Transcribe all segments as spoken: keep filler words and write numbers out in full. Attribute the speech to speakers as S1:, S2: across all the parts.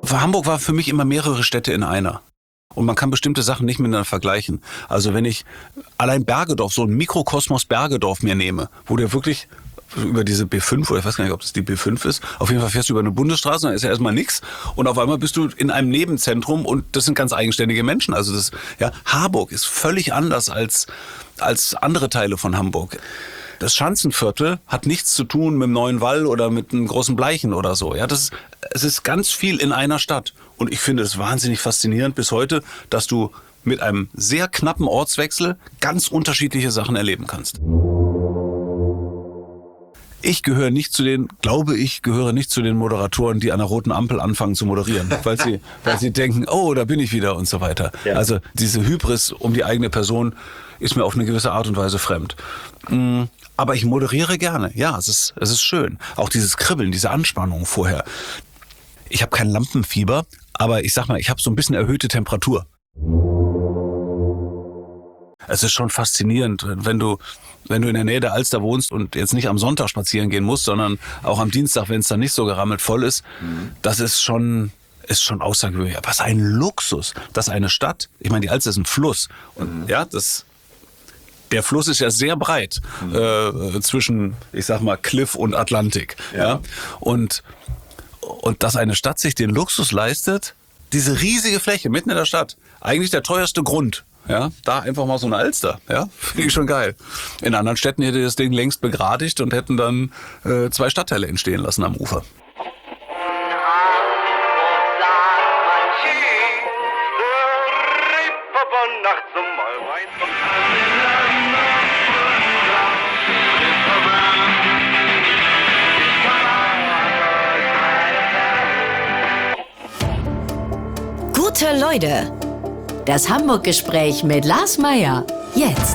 S1: Hamburg war für mich immer mehrere Städte in einer. Und man kann bestimmte Sachen nicht miteinander vergleichen. Also wenn ich allein Bergedorf, so ein Mikrokosmos Bergedorf mir nehme, wo der wirklich über diese B fünf, oder ich weiß gar nicht, ob das die B fünf ist, auf jeden Fall fährst du über eine Bundesstraße, dann ist ja erstmal nichts und auf einmal bist du in einem Nebenzentrum und das sind ganz eigenständige Menschen. Also das, ja, Harburg ist völlig anders als, als andere Teile von Hamburg. Das Schanzenviertel hat nichts zu tun mit dem Neuen Wall oder mit einem großen Bleichen oder so. Ja, das ist, es ist ganz viel in einer Stadt. Und ich finde es wahnsinnig faszinierend bis heute, dass du mit einem sehr knappen Ortswechsel ganz unterschiedliche Sachen erleben kannst. Ich gehöre nicht zu den, glaube ich, gehöre nicht zu den Moderatoren, die an der roten Ampel anfangen zu moderieren, weil sie, weil sie denken, oh, da bin ich wieder und so weiter. Ja. Also diese Hybris um die eigene Person ist mir auf eine gewisse Art und Weise fremd. Aber ich moderiere gerne. Ja, es ist, es ist schön. Auch dieses Kribbeln, diese Anspannung vorher. Ich habe kein Lampenfieber, aber ich sag mal, ich habe so ein bisschen erhöhte Temperatur. Es ist schon faszinierend, wenn du, wenn du in der Nähe der Alster wohnst und jetzt nicht am Sonntag spazieren gehen musst, sondern auch am Dienstag, wenn es dann nicht so gerammelt voll ist. Mhm. Das ist schon, ist schon außergewöhnlich. Was ein Luxus, dass eine Stadt, ich meine, die Alster ist ein Fluss. Und mhm. ja, das, der Fluss ist ja sehr breit mhm. äh, zwischen, ich sag mal, Cliff und Atlantik. Ja. Ja? Und, und dass eine Stadt sich den Luxus leistet, diese riesige Fläche mitten in der Stadt, eigentlich der teuerste Grund. Ja, da einfach mal so eine Alster, ja, finde ich schon geil. In anderen Städten hätte das Ding längst begradigt und hätten dann äh, zwei Stadtteile entstehen lassen am Ufer.
S2: Gute Leute. Das Hamburg-Gespräch mit Lars Meyer. Jetzt.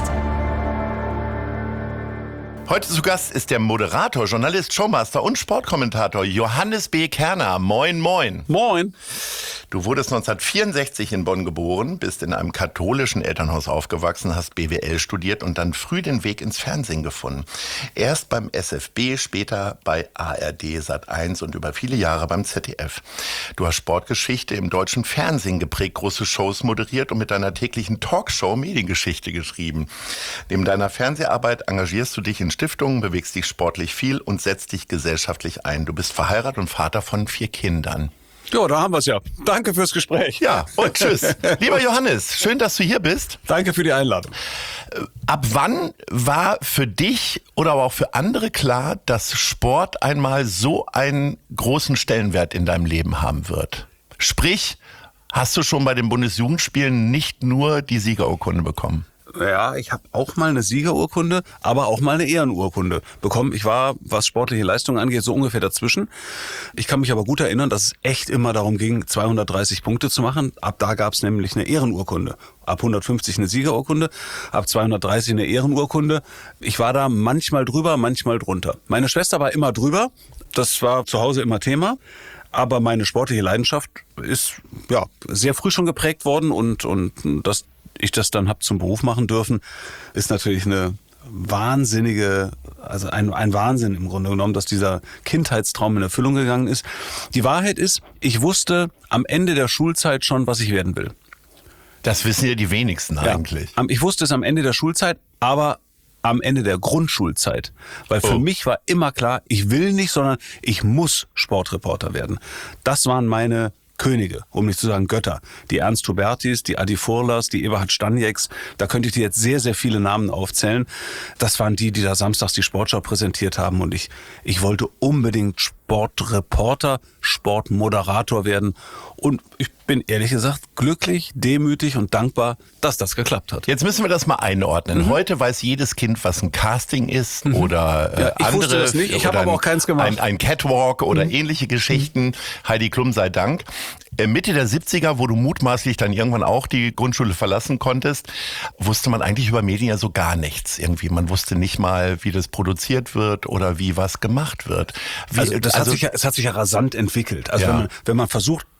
S3: Heute zu Gast ist der Moderator, Journalist, Showmaster und Sportkommentator Johannes B. Kerner. Moin, moin.
S1: Moin.
S3: Du wurdest neunzehnhundertvierundsechzig in Bonn geboren, bist in einem katholischen Elternhaus aufgewachsen, hast B W L studiert und dann früh den Weg ins Fernsehen gefunden. Erst beim S F B, später bei A R D Sat eins und über viele Jahre beim Z D F. Du hast Sportgeschichte im deutschen Fernsehen geprägt, große Shows moderiert und mit deiner täglichen Talkshow Mediengeschichte geschrieben. Neben deiner Fernseharbeit engagierst du dich in Stiftungen, bewegst dich sportlich viel und setzt dich gesellschaftlich ein. Du bist verheiratet und Vater von vier Kindern.
S1: Ja, da haben wir es ja. Danke fürs Gespräch.
S3: Ja, und tschüss. Lieber Johannes, schön, dass du hier bist.
S1: Danke für die Einladung.
S3: Ab wann war für dich oder aber auch für andere klar, dass Sport einmal so einen großen Stellenwert in deinem Leben haben wird? Sprich, hast du schon bei den Bundesjugendspielen nicht nur die Siegerurkunde bekommen?
S1: Ja, ich habe auch mal eine Siegerurkunde, aber auch mal eine Ehrenurkunde bekommen. Ich war, was sportliche Leistungen angeht, so ungefähr dazwischen. Ich kann mich aber gut erinnern, dass es echt immer darum ging, zweihundertdreißig Punkte zu machen. Ab da gab es nämlich eine Ehrenurkunde. Ab hundertfünfzig eine Siegerurkunde, ab zweihundertdreißig eine Ehrenurkunde. Ich war da manchmal drüber, manchmal drunter. Meine Schwester war immer drüber. Das war zu Hause immer Thema. Aber meine sportliche Leidenschaft ist ja sehr früh schon geprägt worden und, und das ich das dann habe zum Beruf machen dürfen, ist natürlich eine wahnsinnige, also ein, ein Wahnsinn im Grunde genommen, dass dieser Kindheitstraum in Erfüllung gegangen ist. Die Wahrheit ist, ich wusste am Ende der Schulzeit schon, was ich werden will.
S3: Das wissen ja die wenigsten eigentlich.
S1: Ja, ich wusste es am Ende der Schulzeit, aber am Ende der Grundschulzeit. Weil für oh. mich war immer klar, ich will nicht, sondern ich muss Sportreporter werden. Das waren meine Könige, um nicht zu sagen Götter. Die Ernst Hubertis, die Adi Furlers, die Eberhard Stanieks, da könnte ich dir jetzt sehr, sehr viele Namen aufzählen. Das waren die, die da samstags die Sportschau präsentiert haben und ich, ich wollte unbedingt Sportreporter, Sportmoderator werden und ich bin ehrlich gesagt glücklich, demütig und dankbar, dass das geklappt hat.
S3: Jetzt müssen wir das mal einordnen. Mhm. Heute weiß jedes Kind, was ein Casting ist mhm. oder äh,
S1: ja, ich
S3: andere.
S1: Wusste das nicht. Ich habe aber auch keins gemacht.
S3: Ein, ein Catwalk oder mhm. ähnliche Geschichten. Mhm. Heidi Klum sei Dank. Mitte der siebziger, wo du mutmaßlich dann irgendwann auch die Grundschule verlassen konntest, wusste man eigentlich über Medien ja so gar nichts. Irgendwie, man wusste nicht mal, wie das produziert wird oder wie was gemacht wird. Wie,
S1: also das
S3: also,
S1: hat sich ja, es hat sich ja rasant entwickelt. Also
S3: ja.
S1: wenn man, wenn man versucht,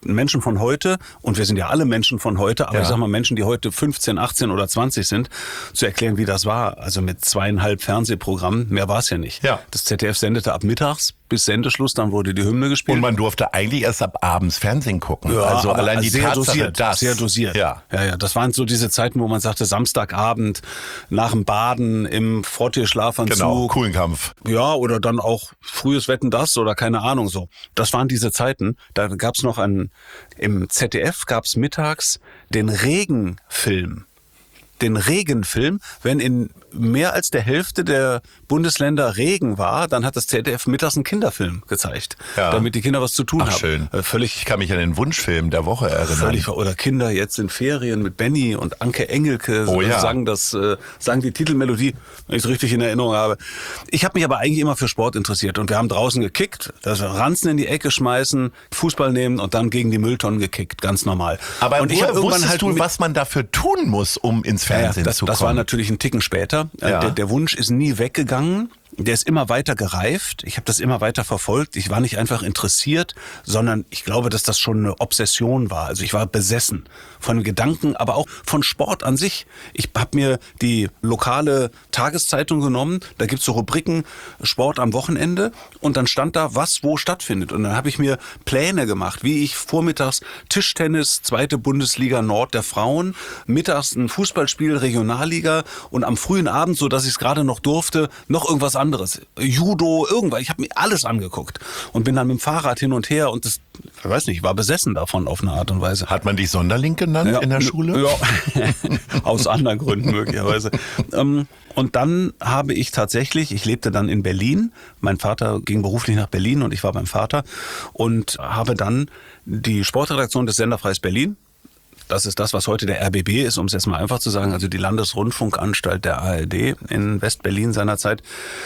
S1: Menschen von heute, und wir sind ja alle Menschen von heute, aber
S3: Ja.
S1: ich sag mal Menschen, die heute fünfzehn, achtzehn oder zwanzig sind, zu erklären, wie das war. Also mit zweieinhalb Fernsehprogrammen, mehr war es ja nicht.
S3: Ja.
S1: Das Z D F sendete ab mittags bis Sendeschluss, dann wurde die Hymne gespielt.
S3: Und man durfte eigentlich erst ab abends Fernsehen gucken.
S1: Ja,
S3: also
S1: aber
S3: allein die
S1: sehr
S3: Tatsache,
S1: dosiert,
S3: dass...
S1: sehr dosiert.
S3: Ja.
S1: ja, ja. Das waren so diese Zeiten, wo man sagte, Samstagabend nach dem Baden im Frottee-Schlafanzug.
S3: Genau, coolen Kampf.
S1: Ja, oder dann auch frühes Wetten, das oder keine Ahnung so. Das waren diese Zeiten. Da gab's noch einen, im Z D F gab's mittags den Regenfilm. Den Regenfilm, wenn in mehr als der Hälfte der Bundesländer Regen war, dann hat das Z D F mittags einen Kinderfilm gezeigt,
S3: Ja.
S1: damit die Kinder was zu tun
S3: Ach,
S1: haben.
S3: schön.
S1: Äh, Völlig
S3: Ich kann mich an den Wunschfilm der Woche erinnern.
S1: Völlig, oder Kinder jetzt in Ferien mit Benny und Anke Engelke
S3: Oh ja.
S1: sagen das, äh, sagen die Titelmelodie, wenn ich es richtig in Erinnerung habe. Ich habe mich aber eigentlich immer für Sport interessiert und wir haben draußen gekickt, das Ranzen in die Ecke schmeißen, Fußball nehmen und dann gegen die Mülltonnen gekickt, ganz normal.
S3: Aber
S1: und ich
S3: woher
S1: hab irgendwann
S3: wusstest
S1: halt
S3: du,
S1: mit-
S3: was man dafür tun muss, um ins
S1: ja, ja,
S3: Fernsehen
S1: das,
S3: zu
S1: das
S3: kommen?
S1: war natürlich ein Ticken später. Äh,
S3: Ja.
S1: Der, der Wunsch ist nie weggegangen. Der ist immer weiter gereift. Ich habe das immer weiter verfolgt. Ich war nicht einfach interessiert, sondern ich glaube, dass das schon eine Obsession war. Also ich war besessen von Gedanken, aber auch von Sport an sich. Ich habe mir die lokale Tageszeitung genommen. Da gibt's so Rubriken Sport am Wochenende und dann stand da, was wo stattfindet. Und dann habe ich mir Pläne gemacht, wie ich vormittags Tischtennis, zweite Bundesliga Nord der Frauen, mittags ein Fußballspiel Regionalliga und am frühen Abend, so dass ich es gerade noch durfte, noch irgendwas anderes. Judo, irgendwas. Ich habe mir alles angeguckt und bin dann mit dem Fahrrad hin und her und das, ich weiß nicht, ich war besessen davon auf eine Art und Weise.
S3: Hat man dich Sonderling genannt
S1: Ja,
S3: in der Schule?
S1: Ja, aus anderen Gründen möglicherweise. Ähm, Und dann habe ich tatsächlich, ich lebte dann in Berlin, mein Vater ging beruflich nach Berlin und ich war beim Vater und habe dann die Sportredaktion des Senderfreies Berlin, das ist das, was heute der R B B ist, um es jetzt mal einfach zu sagen, also die Landesrundfunkanstalt der A R D in West-Berlin seinerzeit,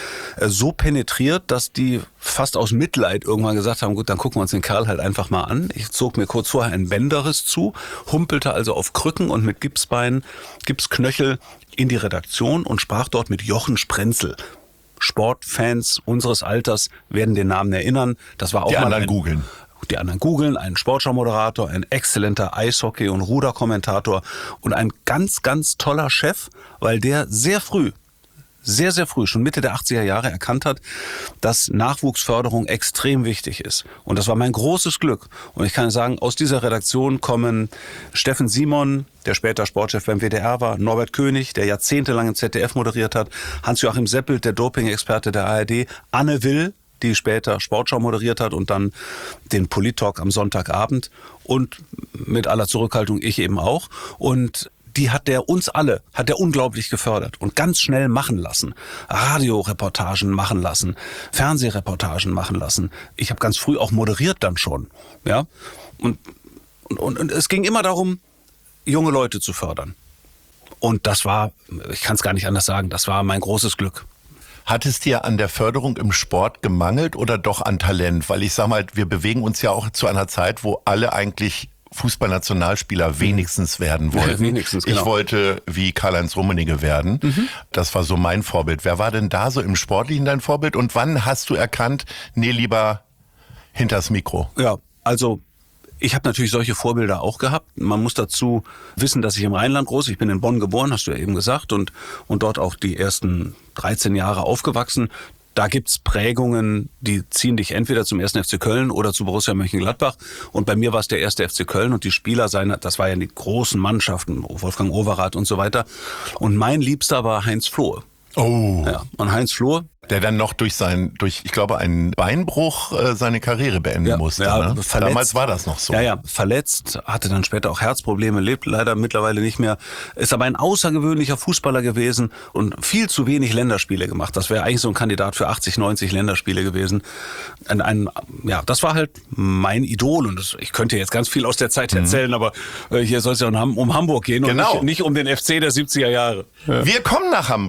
S1: so penetriert, dass die fast aus Mitleid irgendwann gesagt haben, gut, dann gucken wir uns den Kerl halt einfach mal an. Ich zog mir kurz vorher einen Bänderriss zu, humpelte also auf Krücken und mit Gipsbeinen, Gipsknöchel in die Redaktion und sprach dort mit Jochen Sprenzel. Sportfans unseres Alters werden den Namen erinnern. Das war auch
S3: Die
S1: mal
S3: anderen
S1: ein,
S3: googeln.
S1: Die anderen googeln, ein Sportschau-Moderator, ein exzellenter Eishockey- und Ruderkommentator und ein ganz, ganz toller Chef, weil der sehr früh, sehr, sehr früh, schon Mitte der achtziger Jahre erkannt hat, dass Nachwuchsförderung extrem wichtig ist. Und das war mein großes Glück. Und ich kann sagen, aus dieser Redaktion kommen Steffen Simon, der später Sportchef beim W D R war, Norbert König, der jahrzehntelang im Z D F moderiert hat, Hans-Joachim Seppelt, der Doping-Experte der A R D, Anne Will, die später Sportschau moderiert hat und dann den Polit-Talk am Sonntagabend und mit aller Zurückhaltung ich eben auch. Und die hat der uns alle, hat der unglaublich gefördert und ganz schnell machen lassen. Radioreportagen machen lassen, Fernsehreportagen machen lassen. Ich habe ganz früh auch moderiert dann schon. Ja? Und, und, und, und es ging immer darum, junge Leute zu fördern. Und das war, ich kann es gar nicht anders sagen, das war mein großes Glück.
S3: Hat es dir an der Förderung im Sport gemangelt oder doch an Talent? Weil ich sag mal, wir bewegen uns ja auch zu einer Zeit, wo alle eigentlich Fußballnationalspieler wenigstens werden wollten.
S1: Ja, wenigstens, genau.
S3: Ich wollte wie Karl-Heinz Rummenigge werden. Mhm. Das war so mein Vorbild. Wer war denn da so im Sportlichen dein Vorbild? Und wann hast du erkannt, nee, lieber hinters Mikro?
S1: Ja, also ich habe natürlich solche Vorbilder auch gehabt. Man muss dazu wissen, dass ich im Rheinland groß, ich bin in Bonn geboren, hast du ja eben gesagt, und, und dort auch die ersten dreizehn Jahre aufgewachsen. Da gibt's Prägungen, die ziehen dich entweder zum ersten F C Köln oder zu Borussia Mönchengladbach. Und bei mir war es der erste F C Köln und die Spieler seiner, das war ja die großen Mannschaften, Wolfgang Overath und so weiter. Und mein Liebster war Heinz Flohe.
S3: Oh.
S1: Ja, und Heinz Flohe,
S3: Der dann noch durch sein, durch, ich glaube, einen Beinbruch äh, seine Karriere beenden
S1: Ja,
S3: musste.
S1: ja,
S3: ne?
S1: verletzt.
S3: Damals war das noch so.
S1: Ja, ja, verletzt, hatte dann später auch Herzprobleme, lebt leider mittlerweile nicht mehr, ist aber ein außergewöhnlicher Fußballer gewesen und viel zu wenig Länderspiele gemacht. Das wäre eigentlich so ein Kandidat für achtzig, neunzig Länderspiele gewesen. Ein, ein, ja, das war halt mein Idol und das, ich könnte jetzt ganz viel aus der Zeit erzählen, mhm. aber äh, hier soll es ja um, um Hamburg gehen
S3: Genau.
S1: und nicht, nicht um den F C der siebziger Jahre.
S3: Ja. Wir kommen nach Hamburg.
S1: Ja.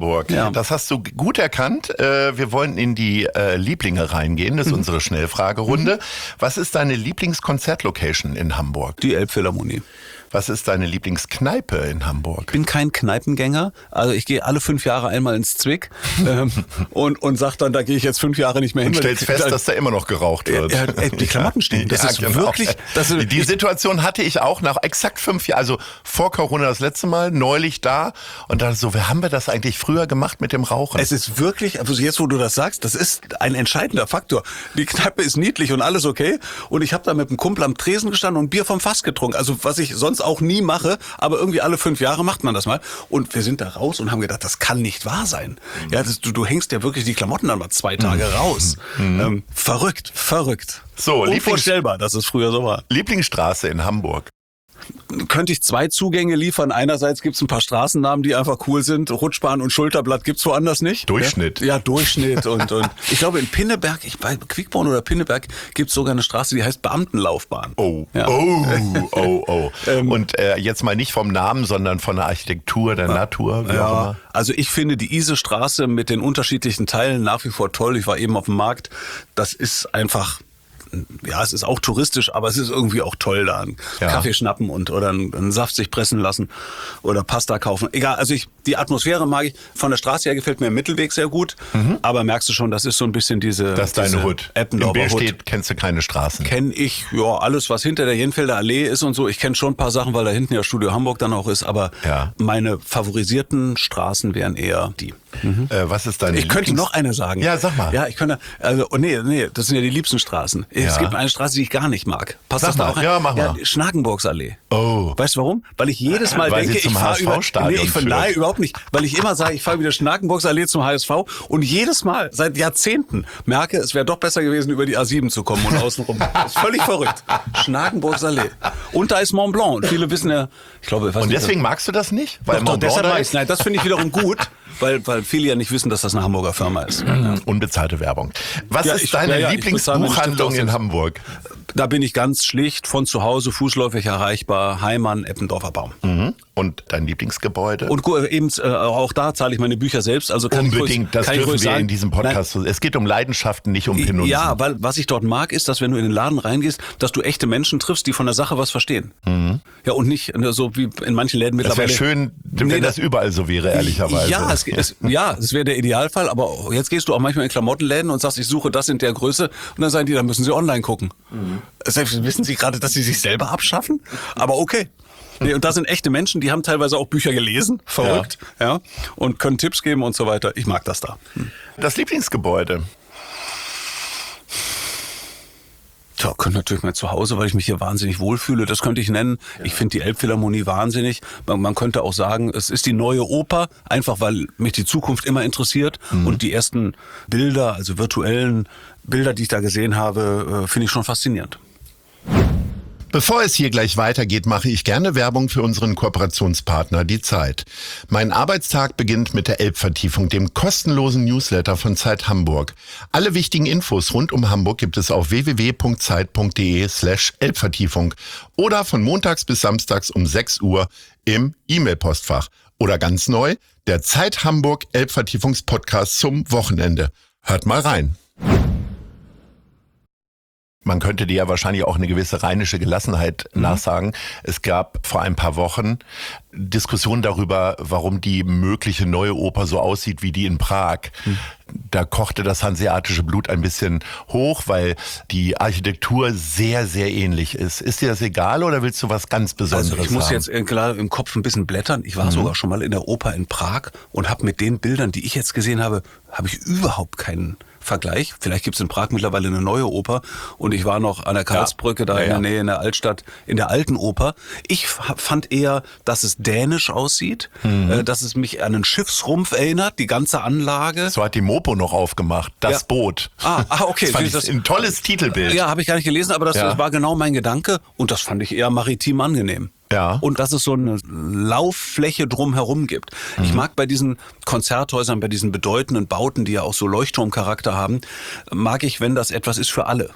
S1: Ja.
S3: Das hast du gut erkannt. Äh, wir wollen in die äh, Lieblinge reingehen. Das ist mhm. unsere Schnellfragerunde. Mhm. Was ist deine Lieblingskonzertlocation in Hamburg?
S1: Die Elbphilharmonie.
S3: Was ist deine Lieblingskneipe in Hamburg?
S1: Ich bin kein Kneipengänger. Also ich gehe alle fünf Jahre einmal ins Zwick ähm, und, und sag dann, da gehe ich jetzt fünf Jahre nicht mehr hin.
S3: Und stellst fest, da, dass da immer noch geraucht wird.
S1: Ja, ey, die Klamotten stehen. Das ja, ist genau. wirklich... Das ist,
S3: die Situation hatte ich auch nach exakt fünf Jahren, also vor Corona das letzte Mal, neulich da. Und dann so, wie haben wir das eigentlich früher gemacht mit dem Rauchen?
S1: Es ist wirklich, also jetzt wo du das sagst, das ist ein entscheidender Faktor. Die Kneipe ist niedlich und alles okay. Und ich habe da mit einem Kumpel am Tresen gestanden und Bier vom Fass getrunken. Also was ich sonst auch nie mache, aber irgendwie alle fünf Jahre macht man das mal. Und wir sind da raus und haben gedacht, das kann nicht wahr sein. Mhm. Ja, das, du, du hängst ja wirklich die Klamotten dann mal zwei Tage mhm. raus. Mhm. Ähm, verrückt, verrückt.
S3: So,
S1: unvorstellbar, dass es früher so war.
S3: Lieblingsstraße in Hamburg.
S1: Könnte ich zwei Zugänge liefern. Einerseits gibt's ein paar Straßennamen, die einfach cool sind. Rutschbahn und Schulterblatt gibt's woanders nicht.
S3: Durchschnitt.
S1: Ja, ja Durchschnitt. und, und ich glaube in Pinneberg, ich, bei Quickborn oder Pinneberg gibt's sogar eine Straße, die heißt Beamtenlaufbahn.
S3: Oh, ja. oh, oh, oh. ähm, und äh, jetzt mal nicht vom Namen, sondern von der Architektur, der ja, Natur, wie
S1: ja,
S3: auch immer.
S1: Also ich finde die Ise-Straße mit den unterschiedlichen Teilen nach wie vor toll. Ich war eben auf dem Markt. Das ist einfach... Ja, es ist auch touristisch, aber es ist irgendwie auch toll, da einen ja. Kaffee schnappen und oder einen, einen Saft sich pressen lassen oder Pasta kaufen. Egal, also ich die Atmosphäre mag ich. Von der Straße her gefällt mir der Mittelweg sehr gut, mhm. aber merkst du schon, das ist so ein bisschen diese
S3: Das ist deine Hut. Im Bild steht, kennst du keine Straßen?
S1: Kenn ich, ja, alles, was hinter der Jenfelder Allee ist und so. Ich kenne schon ein paar Sachen, weil da hinten ja Studio Hamburg dann auch ist, aber ja. meine favorisierten Straßen wären eher die.
S3: Mhm. Äh, was ist deine
S1: Ich könnte noch eine sagen.
S3: Ja, sag mal.
S1: Ja, ich könnte, also, oh, nee, nee, das sind ja die liebsten Straßen. Ja. Es gibt eine Straße, die ich gar nicht mag. Passt
S3: sag
S1: das da
S3: mal.
S1: auch rein?
S3: Ja, mach
S1: ja,
S3: mal.
S1: Schnakenburgsallee.
S3: Oh.
S1: Weißt du warum? Weil ich jedes Mal
S3: Weil
S1: denke,
S3: sie zum
S1: ich fahre über,
S3: nee,
S1: ich
S3: führt.
S1: Nein, überhaupt nicht. Weil ich immer sage, ich fahre wieder Schnakenburgsallee zum H S V und jedes Mal, seit Jahrzehnten, merke, es wäre doch besser gewesen, über die A sieben zu kommen und außenrum. Das ist völlig verrückt. Schnakenburgsallee. Und da ist Mont Blanc. Und viele wissen ja, ich glaube, ich weiß
S3: Und
S1: nicht,
S3: deswegen magst du das nicht?
S1: Weil doch, Mont Blanc da ist? Nein, das finde ich wiederum gut. Weil, weil viele ja nicht wissen, dass das eine Hamburger Firma ist.
S3: Mhm. Unbezahlte Werbung. Was ja, ist ich, deine ja, ja, Lieblingsbuchhandlung in Hamburg?
S1: Da bin ich ganz schlicht, von zu Hause, fußläufig erreichbar, Heimann, Eppendorfer Baum.
S3: Mhm. Und dein Lieblingsgebäude?
S1: Und eben äh, auch da zahle ich meine Bücher selbst. Also kann
S3: Unbedingt,
S1: ich
S3: das
S1: kann
S3: dürfen
S1: ich
S3: wir
S1: sagen.
S3: in diesem Podcast. Nein. Es geht um Leidenschaften, nicht um Penunzen.
S1: Ja, weil was ich dort mag, ist, dass wenn du in den Laden reingehst, dass du echte Menschen triffst, die von der Sache was verstehen. Mhm. Ja, und nicht so wie in manchen Läden mittlerweile.
S3: Das wäre schön, wenn nee, das überall so wäre, ehrlicherweise.
S1: Ja, es, es, ja, es wäre der Idealfall, aber jetzt gehst du auch manchmal in Klamottenläden und sagst, ich suche das in der Größe und dann sagen die, dann müssen sie online gucken. Mhm. Selbst wissen sie gerade, dass sie sich selber abschaffen? Aber okay. Nee, und da sind echte Menschen, die haben teilweise auch Bücher gelesen, verrückt, ja, ja und können Tipps geben und so weiter. Ich mag das da. Hm.
S3: Das Lieblingsgebäude?
S1: Ja, könnte natürlich mein Zuhause, weil ich mich hier wahnsinnig wohlfühle. Das könnte ich nennen. Ja. Ich finde die Elbphilharmonie wahnsinnig. Man, man könnte auch sagen, es ist die neue Oper, einfach weil mich die Zukunft immer interessiert. Mhm. Und die ersten Bilder, also virtuellen Bilder, die ich da gesehen habe, finde ich schon faszinierend.
S3: Bevor es hier gleich weitergeht, mache ich gerne Werbung für unseren Kooperationspartner Die Zeit. Mein Arbeitstag beginnt mit der Elbvertiefung, dem kostenlosen Newsletter von Zeit Hamburg. Alle wichtigen Infos rund um Hamburg gibt es auf w w w punkt zeit punkt d e slash Elbvertiefung oder von montags bis samstags um sechs Uhr im E-Mail-Postfach. Oder ganz neu, der Zeit Hamburg Elbvertiefungspodcast zum Wochenende. Hört mal rein. Man könnte dir ja wahrscheinlich auch eine gewisse rheinische Gelassenheit mhm. nachsagen. Es gab vor ein paar Wochen Diskussionen darüber, warum die mögliche neue Oper so aussieht wie die in Prag. Mhm. Da kochte das hanseatische Blut ein bisschen hoch, weil die Architektur sehr, sehr ähnlich ist. Ist dir das egal oder willst du was ganz Besonderes haben?
S1: Also ich muss
S3: haben?
S1: jetzt klar im Kopf ein bisschen blättern. Ich war mhm. sogar schon mal in der Oper in Prag und habe mit den Bildern, die ich jetzt gesehen habe, habe ich überhaupt keinen Vergleich. Vielleicht gibt es in Prag mittlerweile eine neue Oper und ich war noch an der Karlsbrücke, ja. da ja, in der Nähe in der Altstadt, in der alten Oper. Ich fand eher, dass es dänisch aussieht, mhm. äh, dass es mich an einen Schiffsrumpf erinnert, die ganze Anlage.
S3: So hat die Mopo noch aufgemacht, das
S1: ja.
S3: Boot.
S1: Ah, ah okay.
S3: Das fand ich das ein tolles Titelbild.
S1: Ja, habe ich gar nicht gelesen, aber das ja. war genau mein Gedanke und das fand ich eher maritim angenehm.
S3: Ja.
S1: Und dass es so eine Lauffläche drumherum gibt. Mhm. Ich mag bei diesen Konzerthäusern, bei diesen bedeutenden Bauten, die ja auch so Leuchtturmcharakter haben, mag ich, wenn das etwas ist für alle.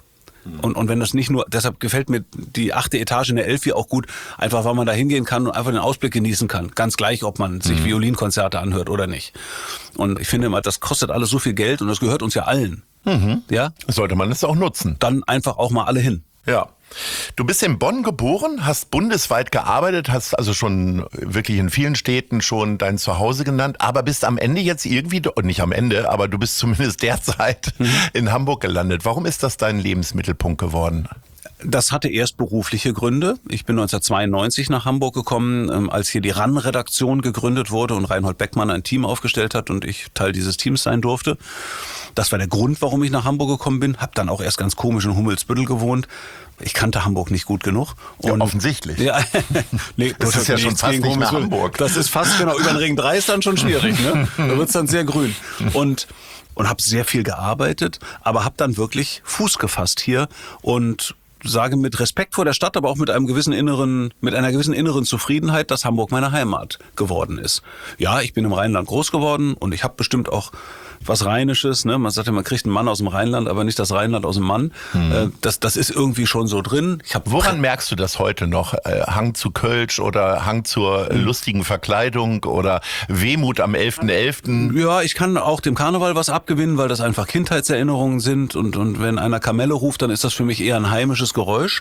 S1: Und, und wenn das nicht nur, deshalb gefällt mir die achte Etage in der Elfi auch gut, einfach weil man da hingehen kann und einfach den Ausblick genießen kann. Ganz gleich, ob man sich mhm. Violinkonzerte anhört oder nicht. Und ich finde immer, das kostet alles so viel Geld und das gehört uns ja allen.
S3: Mhm.
S1: Ja?
S3: Sollte man es auch nutzen.
S1: Dann einfach auch mal alle hin.
S3: Ja. Du bist in Bonn geboren, hast bundesweit gearbeitet, hast also schon wirklich in vielen Städten schon dein Zuhause genannt, aber bist am Ende jetzt irgendwie, nicht am Ende, aber du bist zumindest derzeit mhm. in Hamburg gelandet. Warum ist das dein Lebensmittelpunkt geworden?
S1: Das hatte erst berufliche Gründe. Ich bin neunzehnhundertzweiundneunzig nach Hamburg gekommen, als hier die R A N-Redaktion gegründet wurde und Reinhold Beckmann ein Team aufgestellt hat und ich Teil dieses Teams sein durfte. Das war der Grund, warum ich nach Hamburg gekommen bin. Hab dann auch erst ganz komisch in Hummelsbüttel gewohnt. Ich kannte Hamburg nicht gut genug.
S3: Und ja, offensichtlich.
S1: Ja, nee,
S3: das ist ja schon fast nicht mehr Hamburg.
S1: Das ist fast, genau, über den Ring drei ist dann schon schwierig. Ne? Da wird's dann sehr grün. Und und habe sehr viel gearbeitet, aber habe dann wirklich Fuß gefasst hier und sage mit Respekt vor der Stadt, aber auch mit einem gewissen inneren, mit einer gewissen inneren Zufriedenheit, dass Hamburg meine Heimat geworden ist. Ja, ich bin im Rheinland groß geworden und ich habe bestimmt auch was Rheinisches, ne? Man sagt ja, man kriegt einen Mann aus dem Rheinland, aber nicht das Rheinland aus dem Mann. Hm. Das, das ist irgendwie schon so drin. Ich hab
S3: Woran merkst du das heute noch? Hang zu Kölsch oder Hang zur hm. lustigen Verkleidung oder Wehmut am elften elften?
S1: Ja, ich kann auch dem Karneval was abgewinnen, weil das einfach Kindheitserinnerungen sind und, und wenn einer Kamelle ruft, dann ist das für mich eher ein heimisches Geräusch.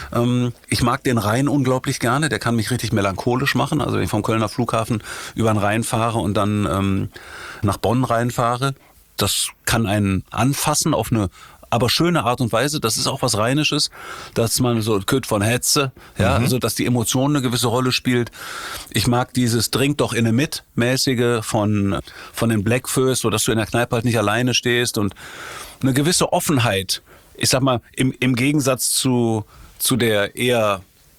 S1: Ich mag den Rhein unglaublich gerne, der kann mich richtig melancholisch machen. Also wenn ich vom Kölner Flughafen über den Rhein fahre und dann ähm, nach Bonn reinfahre, das kann einen anfassen auf eine aber schöne Art und Weise. Das ist auch was Rheinisches, dass man so Köt von Hetze, ja, mhm. also dass die Emotion eine gewisse Rolle spielt. Ich mag dieses Trink doch inne mit mäßige von von den Blackfoes, so dass du in der Kneipe halt nicht alleine stehst und eine gewisse Offenheit. Ich sag mal im im Gegensatz zu zu der eher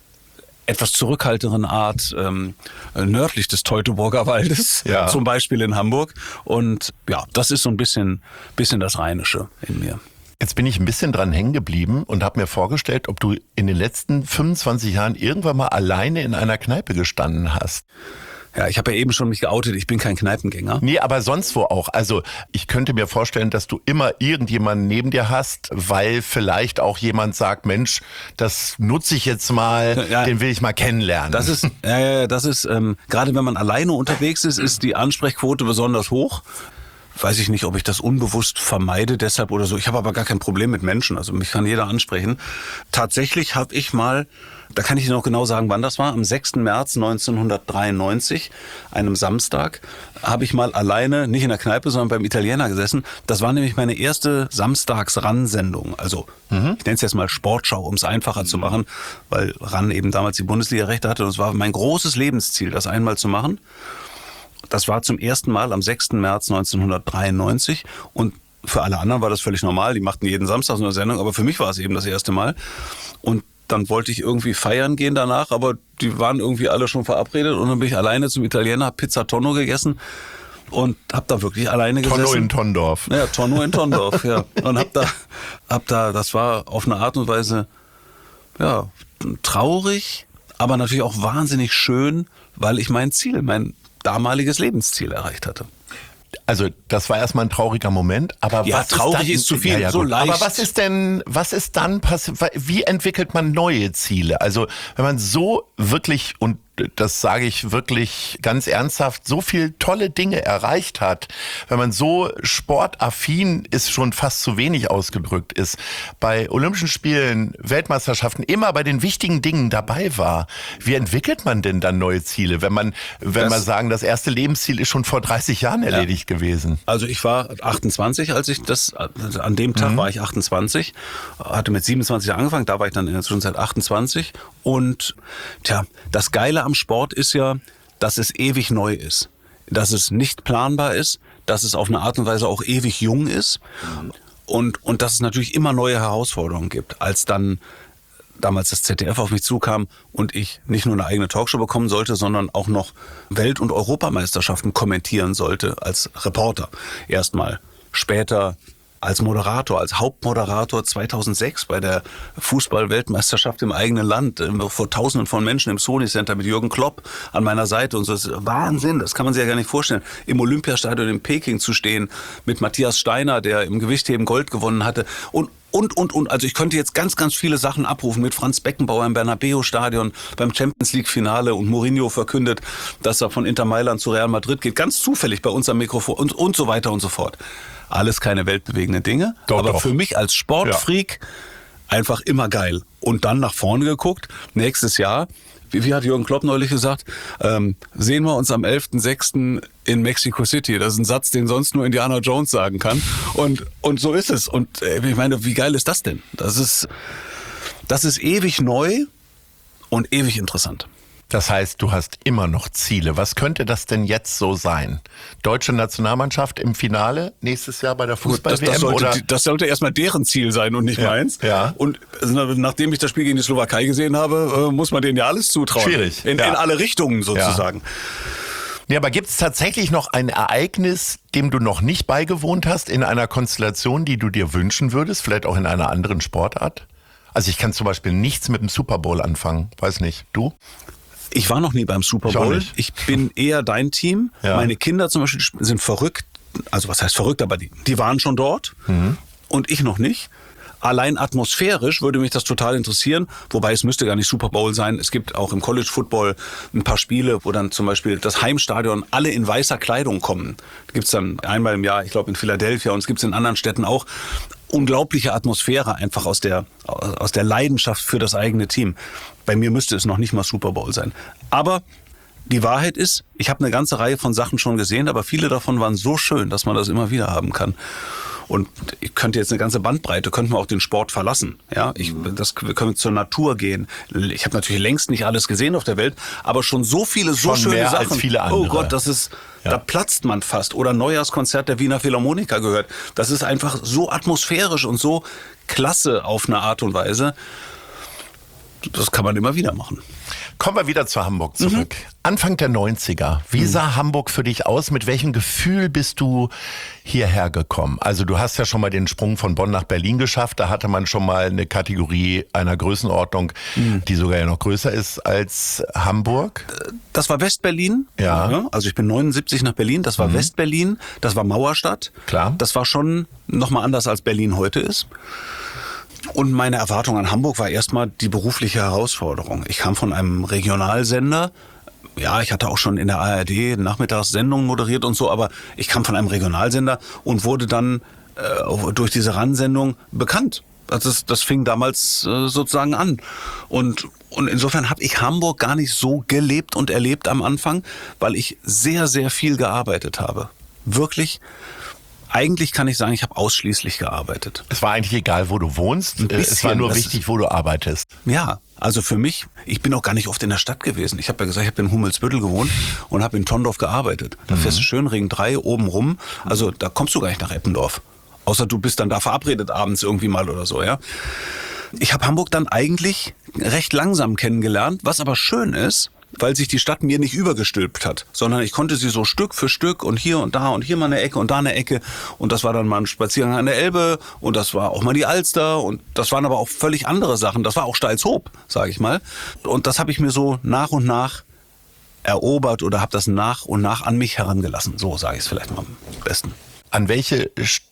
S1: etwas zurückhaltenderen Art ähm, nördlich des Teutoburger Waldes, ja. Zum Beispiel in Hamburg. Und ja, das ist so ein bisschen, bisschen das Rheinische in mir.
S3: Jetzt bin ich ein bisschen dran hängen geblieben und habe mir vorgestellt, ob du in den letzten fünfundzwanzig Jahren irgendwann mal alleine in einer Kneipe gestanden hast.
S1: Ja, ich habe ja eben schon mich geoutet, ich bin kein Kneipengänger.
S3: Nee, aber sonst wo auch. Also ich könnte mir vorstellen, dass du immer irgendjemanden neben dir hast, weil vielleicht auch jemand sagt, Mensch, das nutze ich jetzt mal, ja, den will ich mal kennenlernen.
S1: Das ist, ja, ja, das ist, ähm, gerade wenn man alleine unterwegs ist, ist die Ansprechquote besonders hoch. Weiß ich nicht, ob ich das unbewusst vermeide deshalb oder so. Ich habe aber gar kein Problem mit Menschen, also mich kann jeder ansprechen. Tatsächlich habe ich mal, da kann ich Ihnen noch genau sagen, wann das war, am sechsten März neunzehnhundertdreiundneunzig, einem Samstag, habe ich mal alleine, nicht in der Kneipe, sondern beim Italiener gesessen. Das war nämlich meine erste Samstags-R A N-Sendung. Also mhm. ich nenne es jetzt mal Sportschau, um es einfacher mhm. zu machen, weil R A N eben damals die Bundesliga-Rechte hatte. Und es war mein großes Lebensziel, das einmal zu machen. Das war zum ersten Mal am sechsten März neunzehnhundertdreiundneunzig und für alle anderen war das völlig normal. Die machten jeden Samstag so eine Sendung, aber für mich war es eben das erste Mal. Und dann wollte ich irgendwie feiern gehen danach, aber die waren irgendwie alle schon verabredet und dann bin ich alleine zum Italiener, hab Pizza Tonno gegessen und hab da wirklich alleine gesessen.
S3: Tonno in Tondorf.
S1: Ja, Tonno in Tondorf, ja. Und hab da, hab da, das war auf eine Art und Weise, ja, traurig, aber natürlich auch wahnsinnig schön, weil ich mein Ziel, mein damaliges Lebensziel erreicht hatte.
S3: Also das war erstmal ein trauriger Moment, aber
S1: ja,
S3: was
S1: traurig
S3: ist, dann,
S1: ist zu viel,
S3: ja, ja,
S1: so
S3: gut.
S1: leicht.
S3: Aber was ist denn, was ist dann passiert? Wie entwickelt man neue Ziele? Also wenn man so wirklich, und das sage ich wirklich ganz ernsthaft, so viel tolle Dinge erreicht hat, wenn man so sportaffin ist, schon fast zu wenig ausgedrückt ist, bei Olympischen Spielen, Weltmeisterschaften immer bei den wichtigen Dingen dabei war. Wie entwickelt man denn dann neue Ziele, wenn man, wenn man sagen, das erste Lebensziel ist schon vor dreißig Jahren erledigt ja. gewesen?
S1: Also ich war achtundzwanzig, als ich das, an dem Tag mhm. war ich achtundzwanzig, hatte mit siebenundzwanzig angefangen, da war ich dann in der Zwischenzeit achtundzwanzig und tja, das Geile am Sport ist ja, dass es ewig neu ist, dass es nicht planbar ist, dass es auf eine Art und Weise auch ewig jung ist und, und dass es natürlich immer neue Herausforderungen gibt. Als dann damals das Z D F auf mich zukam und ich nicht nur eine eigene Talkshow bekommen sollte, sondern auch noch Welt- und Europameisterschaften kommentieren sollte als Reporter. Erstmal, später als Moderator, als Hauptmoderator zweitausendsechs bei der Fußball-Weltmeisterschaft im eigenen Land, vor Tausenden von Menschen im Sony Center mit Jürgen Klopp an meiner Seite und so. Das ist Wahnsinn, das kann man sich ja gar nicht vorstellen. Im Olympiastadion in Peking zu stehen mit Matthias Steiner, der im Gewichtheben Gold gewonnen hatte und und, und, und. Also ich könnte jetzt ganz, ganz viele Sachen abrufen mit Franz Beckenbauer im Bernabeu-Stadion beim Champions-League-Finale und Mourinho verkündet, dass er von Inter Mailand zu Real Madrid geht. Ganz zufällig bei uns am Mikrofon und, und so weiter und so fort. Alles keine weltbewegenden Dinge,
S3: doch,
S1: aber
S3: doch.
S1: für mich als Sportfreak ja. einfach immer geil. Und dann nach vorne geguckt, nächstes Jahr, wie, wie hat Jürgen Klopp neulich gesagt, ähm, sehen wir uns am elften sechsten in Mexico City. Das ist ein Satz, den sonst nur Indiana Jones sagen kann. Und, und so ist es. Und äh, ich meine, wie geil ist das denn? Das ist, das ist ewig neu und ewig interessant.
S3: Das heißt, du hast immer noch Ziele. Was könnte das denn jetzt so sein? Deutsche Nationalmannschaft im Finale nächstes Jahr bei der Fußball-W M?
S1: Das, das, sollte,
S3: oder?
S1: das sollte erstmal deren Ziel sein und nicht
S3: ja,
S1: meins.
S3: Ja.
S1: Und nachdem ich das Spiel gegen die Slowakei gesehen habe, muss man denen ja alles zutrauen.
S3: Schwierig.
S1: In,
S3: ja.
S1: in alle Richtungen sozusagen.
S3: Ja. Ja, aber gibt es tatsächlich noch ein Ereignis, dem du noch nicht beigewohnt hast, in einer Konstellation, die du dir wünschen würdest, vielleicht auch in einer anderen Sportart? Also ich kann zum Beispiel nichts mit dem Super Bowl anfangen. Weiß nicht. Du?
S1: Ich war noch nie beim Super Bowl. Ich, ich bin eher dein Team. Ja. Meine Kinder zum Beispiel sind verrückt. Also was heißt verrückt, aber die, die waren schon dort mhm. und ich noch nicht. Allein atmosphärisch würde mich das total interessieren. Wobei es müsste gar nicht Super Bowl sein. Es gibt auch im College Football ein paar Spiele, wo dann zum Beispiel das Heimstadion alle in weißer Kleidung kommen. Da gibt es dann einmal im Jahr, ich glaube in Philadelphia und es gibt es in anderen Städten auch. Unglaubliche Atmosphäre einfach aus der, aus der Leidenschaft für das eigene Team. Bei mir müsste es noch nicht mal Super Bowl sein. Aber die Wahrheit ist, ich habe eine ganze Reihe von Sachen schon gesehen, aber viele davon waren so schön, dass man das immer wieder haben kann. Und ich könnte jetzt eine ganze Bandbreite, könnten wir auch den Sport verlassen. Ja, ich, das, wir können zur Natur gehen. Ich habe natürlich längst nicht alles gesehen auf der Welt, aber schon so viele, so
S3: schon
S1: schöne
S3: mehr
S1: Sachen.
S3: Als viele andere.
S1: Oh Gott, das ist, ja. Da platzt man fast. Oder Neujahrskonzert der Wiener Philharmoniker gehört. Das ist einfach so atmosphärisch und so klasse auf eine Art und Weise. Das kann man immer wieder machen.
S3: Kommen wir wieder zu Hamburg zurück. Mhm. Anfang der neunziger. Wie mhm. sah Hamburg für dich aus? Mit welchem Gefühl bist du hierher gekommen? Also du hast ja schon mal den Sprung von Bonn nach Berlin geschafft. Da hatte man schon mal eine Kategorie einer Größenordnung, mhm. die sogar ja noch größer ist als Hamburg.
S1: Das war Westberlin.
S3: Ja.
S1: Also ich bin neunundsiebzig nach Berlin. Das war mhm. Westberlin. Das war Mauerstadt.
S3: Klar.
S1: Das war schon nochmal anders, als Berlin heute ist. Und meine Erwartung an Hamburg war erstmal die berufliche Herausforderung. Ich kam von einem Regionalsender. Ja, ich hatte auch schon in der A R D Nachmittagssendungen moderiert und so, aber ich kam von einem Regionalsender und wurde dann äh, durch diese Randsendung bekannt. Das, das fing damals äh, sozusagen an. Und, und insofern habe ich Hamburg gar nicht so gelebt und erlebt am Anfang, weil ich sehr, sehr viel gearbeitet habe. Wirklich. Eigentlich kann ich sagen, ich habe ausschließlich gearbeitet.
S3: Es war eigentlich egal, wo du wohnst.
S1: Bisschen,
S3: es war nur wichtig, wo du arbeitest.
S1: Ja, also für mich, ich bin auch gar nicht oft in der Stadt gewesen. Ich habe ja gesagt, ich habe in Hummelsbüttel gewohnt und habe in Tondorf gearbeitet. Da fährst du schön Ring drei oben rum. Also da kommst du gar nicht nach Eppendorf. Außer du bist dann da verabredet abends irgendwie mal oder so, ja. Ich habe Hamburg dann eigentlich recht langsam kennengelernt, was aber schön ist, weil sich die Stadt mir nicht übergestülpt hat, sondern ich konnte sie so Stück für Stück und hier und da und hier mal eine Ecke und da eine Ecke und das war dann mal ein Spaziergang an der Elbe und das war auch mal die Alster und das waren aber auch völlig andere Sachen. Das war auch Steilshoop, sage ich mal. Und das habe ich mir so nach und nach erobert oder habe das nach und nach an mich herangelassen. So sage ich es vielleicht mal am besten.
S3: An welche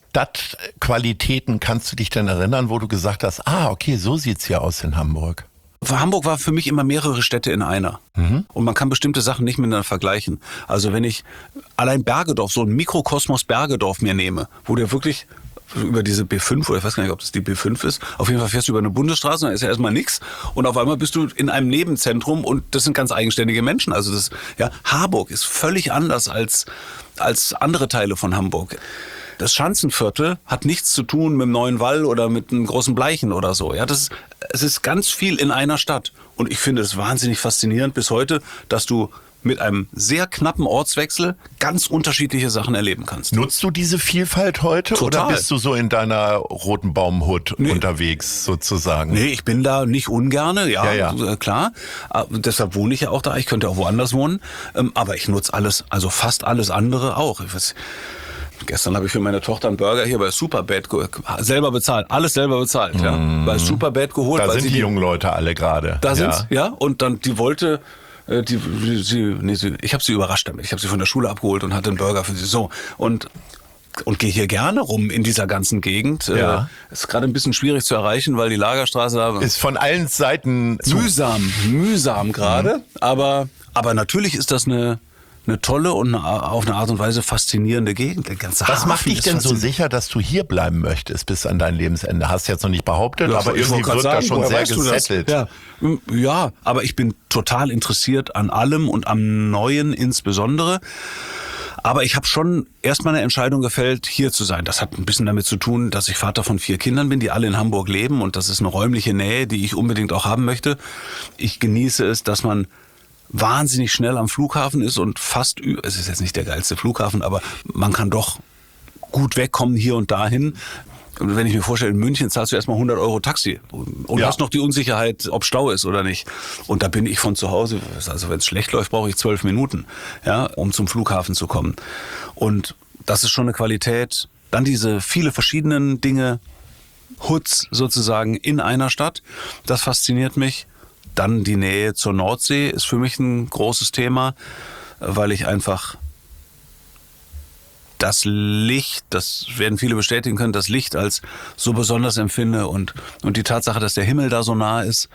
S3: Stadtqualitäten kannst du dich denn erinnern, wo du gesagt hast, ah, okay, so sieht's hier aus in Hamburg?
S1: Hamburg war für mich immer mehrere Städte in einer. Mhm. Und man kann bestimmte Sachen nicht miteinander vergleichen. Also wenn ich allein Bergedorf, so ein Mikrokosmos Bergedorf mir nehme, wo du wirklich über diese B fünf, oder ich weiß gar nicht, ob das die B fünf ist, auf jeden Fall fährst du über eine Bundesstraße, dann ist ja erstmal nichts und auf einmal bist du in einem Nebenzentrum und das sind ganz eigenständige Menschen. Also das, ja, Harburg ist völlig anders als, als andere Teile von Hamburg. Das Schanzenviertel hat nichts zu tun mit dem Neuen Wall oder mit einem großen Bleichen oder so. Ja, das ist, es ist ganz viel in einer Stadt. Und ich finde es wahnsinnig faszinierend bis heute, dass du mit einem sehr knappen Ortswechsel ganz unterschiedliche Sachen erleben kannst.
S3: Nutzt du diese Vielfalt heute?
S1: Total.
S3: Oder bist du so in deiner roten Baumhut nee. unterwegs sozusagen?
S1: Nee, ich bin da nicht ungerne, ja,
S3: ja, ja.
S1: klar. Aber deshalb wohne ich ja auch da. Ich könnte auch woanders wohnen. Aber ich nutze alles, also fast alles andere auch. Ich weiß, gestern habe ich für meine Tochter einen Burger hier bei Superbad ge- selber bezahlt. Alles selber bezahlt, ja. Mm. Bei Superbad geholt.
S3: Da
S1: weil
S3: sind
S1: sie
S3: die jungen Leute alle gerade.
S1: Da
S3: ja.
S1: sind's, ja. Und dann, die wollte, äh, die, sie, nee, sie, ich habe sie überrascht damit. Ich habe sie von der Schule abgeholt und hatte einen Burger für sie. So. Und und gehe hier gerne rum in dieser ganzen Gegend.
S3: Ja.
S1: Äh, ist gerade ein bisschen schwierig zu erreichen, weil die Lagerstraße da
S3: Ist von allen Seiten zu.
S1: mühsam, mühsam gerade. Mhm. Aber, aber natürlich ist das eine, eine tolle und eine, auf eine Art und Weise faszinierende Gegend. Der ganze
S3: Was
S1: Hafen
S3: macht dich
S1: ist
S3: denn so
S1: faszinierend.
S3: sicher, dass du hier bleiben möchtest bis an dein Lebensende? Hast du jetzt noch nicht behauptet,
S1: Ja,
S3: aber
S1: ich
S3: irgendwie
S1: wollte grad
S3: wirkt das
S1: sagen,
S3: schon
S1: woher
S3: sehr
S1: weißt du das?
S3: gesettelt.
S1: Ja. ja, aber ich bin total interessiert an allem und am Neuen insbesondere. Aber ich habe schon erstmal eine Entscheidung gefällt, hier zu sein. Das hat ein bisschen damit zu tun, dass ich Vater von vier Kindern bin, die alle in Hamburg leben. Und das ist eine räumliche Nähe, die ich unbedingt auch haben möchte. Ich genieße es, dass man wahnsinnig schnell am Flughafen ist und fast, es ist jetzt nicht der geilste Flughafen, aber man kann doch gut wegkommen hier und dahin. Und wenn ich mir vorstelle, in München zahlst du erstmal hundert Euro Taxi und
S3: Ja.
S1: hast noch die Unsicherheit, ob Stau ist oder nicht. Und da bin ich von zu Hause, also wenn es schlecht läuft, brauche ich zwölf Minuten, ja, um zum Flughafen zu kommen. Und das ist schon eine Qualität. Dann diese viele verschiedenen Dinge, Hoods sozusagen in einer Stadt, das fasziniert mich. Dann die Nähe zur Nordsee ist für mich ein großes Thema, weil ich einfach das Licht, das werden viele bestätigen können, das Licht als so besonders empfinde und, und die Tatsache, dass der Himmel da so nah ist,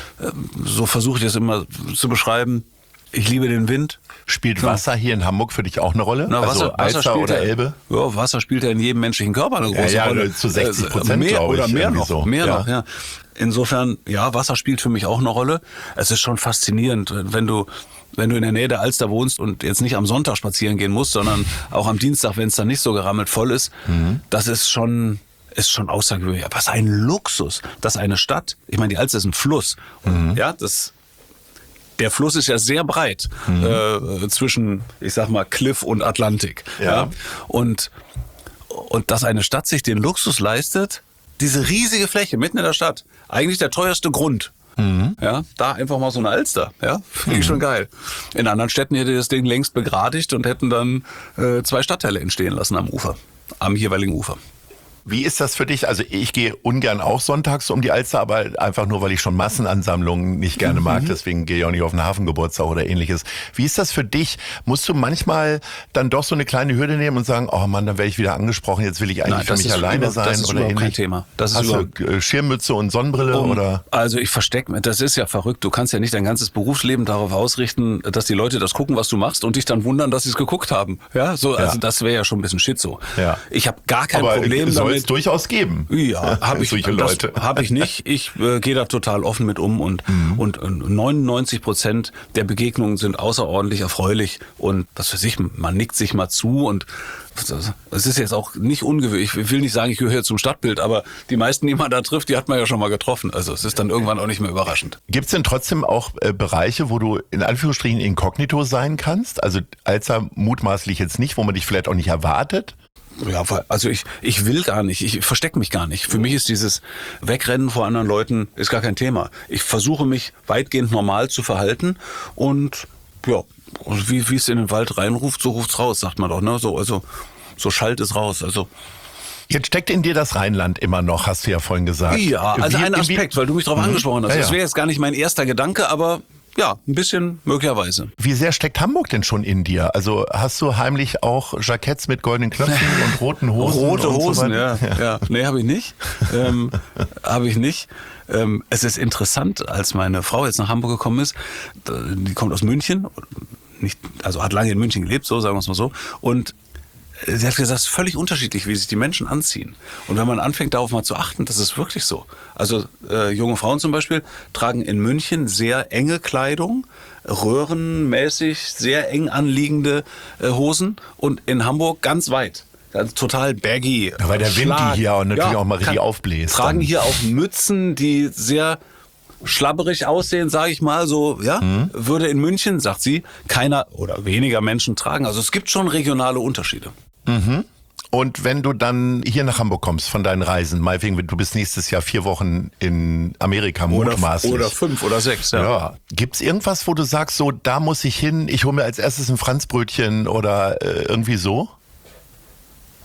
S1: so versuche ich es immer zu beschreiben. Ich liebe den Wind.
S3: Spielt
S1: Ja.
S3: Wasser hier in Hamburg für dich auch eine Rolle?
S1: Na,
S3: also
S1: Wasser, Wasser
S3: Alster
S1: spielt
S3: oder
S1: ja,
S3: Elbe?
S1: Ja, Wasser spielt ja in jedem menschlichen Körper eine große
S3: Ja, ja,
S1: Rolle.
S3: zu sechzig Prozent,
S1: Äh, mehr
S3: glaube ich,
S1: oder mehr
S3: irgendwie
S1: noch,
S3: so.
S1: mehr
S3: Ja.
S1: noch, ja. Insofern, ja, Wasser spielt für mich auch eine Rolle. Es ist schon faszinierend, wenn du wenn du in der Nähe der Alster wohnst und jetzt nicht am Sonntag spazieren gehen musst, sondern auch am Dienstag, wenn es dann nicht so gerammelt voll ist. Mhm. Das ist schon ist schon außergewöhnlich. Was ein Luxus, dass eine Stadt, ich meine, die Alster ist ein Fluss. Und, mhm. ja, das Der Fluss ist ja sehr breit mhm. äh, zwischen, ich sag mal, Cliff und Atlantik.
S3: Ja.
S1: Ja? Und, und dass eine Stadt sich den Luxus leistet, diese riesige Fläche mitten in der Stadt, eigentlich der teuerste Grund. Mhm. Ja, da einfach mal so eine Alster, ja, finde ich mhm. schon geil. In anderen Städten hätte das Ding längst begradigt und hätten dann äh, zwei Stadtteile entstehen lassen am Ufer, am jeweiligen Ufer.
S3: Wie ist das für dich? Also ich gehe ungern auch sonntags um die Alster, aber einfach nur, weil ich schon Massenansammlungen nicht gerne mag. Mhm. Deswegen gehe ich auch nicht auf einen Hafengeburtstag oder ähnliches. Wie ist das für dich? Musst du manchmal dann doch so eine kleine Hürde nehmen und sagen, oh Mann, dann werde ich wieder angesprochen, jetzt will ich eigentlich
S1: Nein,
S3: für mich alleine
S1: über,
S3: sein?
S1: Das ist
S3: oder
S1: überhaupt
S3: ähnlich?
S1: kein Thema. Das ist
S3: Hast
S1: überhaupt
S3: du Schirmmütze und Sonnenbrille?
S1: Um,
S3: oder?
S1: Also ich verstecke mir, das ist ja verrückt. Du kannst ja nicht dein ganzes Berufsleben darauf ausrichten, dass die Leute das gucken, was du machst und dich dann wundern, dass sie es geguckt haben. Ja, so, also
S3: ja.
S1: das wäre ja schon ein bisschen schizo.
S3: Ja.
S1: Ich habe gar kein
S3: aber
S1: Problem
S3: soll
S1: damit.
S3: es durchaus geben.
S1: Ja, habe ich.
S3: Solche Leute.
S1: Habe ich nicht. Ich äh, gehe da total offen mit um und, mhm. und äh, neunundneunzig Prozent der Begegnungen sind außerordentlich erfreulich und was für sich, man nickt sich mal zu und es ist jetzt auch nicht ungewöhnlich. Ich will nicht sagen, ich gehöre zum Stadtbild, aber die meisten, die man da trifft, die hat man ja schon mal getroffen. Also es ist dann irgendwann auch nicht mehr überraschend.
S3: Gibt es denn trotzdem auch äh, Bereiche, wo du in Anführungsstrichen inkognito sein kannst? Also Alster mutmaßlich jetzt nicht, wo man dich vielleicht auch nicht erwartet?
S1: Ja, also ich, ich will gar nicht, ich verstecke mich gar nicht. Für mich ist dieses Wegrennen vor anderen Leuten ist gar kein Thema. Ich versuche mich weitgehend normal zu verhalten und ja, wie, wie es in den Wald reinruft, so ruft's raus, sagt man doch, ne? So, also, so schallt es raus, also.
S3: Jetzt steckt in dir das Rheinland immer noch, hast du ja vorhin gesagt.
S1: Ja, also
S3: wie,
S1: ein Aspekt,
S3: wie,
S1: weil du mich darauf mhm. angesprochen hast.
S3: Ja, ja.
S1: Das wäre jetzt gar nicht mein erster Gedanke, aber ja, ein bisschen möglicherweise.
S3: Wie sehr steckt Hamburg denn schon in dir? Also hast du heimlich auch Jacketts mit goldenen Knöpfen und roten Hosen?
S1: Rote
S3: und
S1: Hosen,
S3: so
S1: ja, ja. ja. Nee, habe ich nicht. ähm, habe ich nicht. Ähm, es ist interessant, als meine Frau jetzt nach Hamburg gekommen ist, die kommt aus München, nicht, also hat lange in München gelebt, so sagen wir es mal so, und sie hat gesagt, es ist völlig unterschiedlich, wie sich die Menschen anziehen. Und wenn man anfängt, darauf mal zu achten, das ist wirklich so. Also äh, junge Frauen zum Beispiel tragen in München sehr enge Kleidung, röhrenmäßig sehr eng anliegende äh, Hosen und in Hamburg ganz weit. Total baggy.
S3: Ja, weil der Wind
S1: Schlag.
S3: die hier auch natürlich
S1: ja,
S3: auch mal richtig
S1: kann,
S3: aufbläst.
S1: Tragen
S3: dann.
S1: hier auch Mützen, die sehr schlabberig aussehen, sage ich mal, so, ja, mhm. würde in München, sagt sie, keiner oder weniger Menschen tragen. Also es gibt schon regionale Unterschiede.
S3: Mhm. Und wenn du dann hier nach Hamburg kommst von deinen Reisen, meinetwegen, du bist nächstes Jahr vier Wochen in Amerika mutmaßlich.
S1: Oder, oder fünf oder sechs, ja.
S3: ja. Gibt's irgendwas, wo du sagst, so, da muss ich hin, ich hole mir als erstes ein Franzbrötchen oder äh, irgendwie so?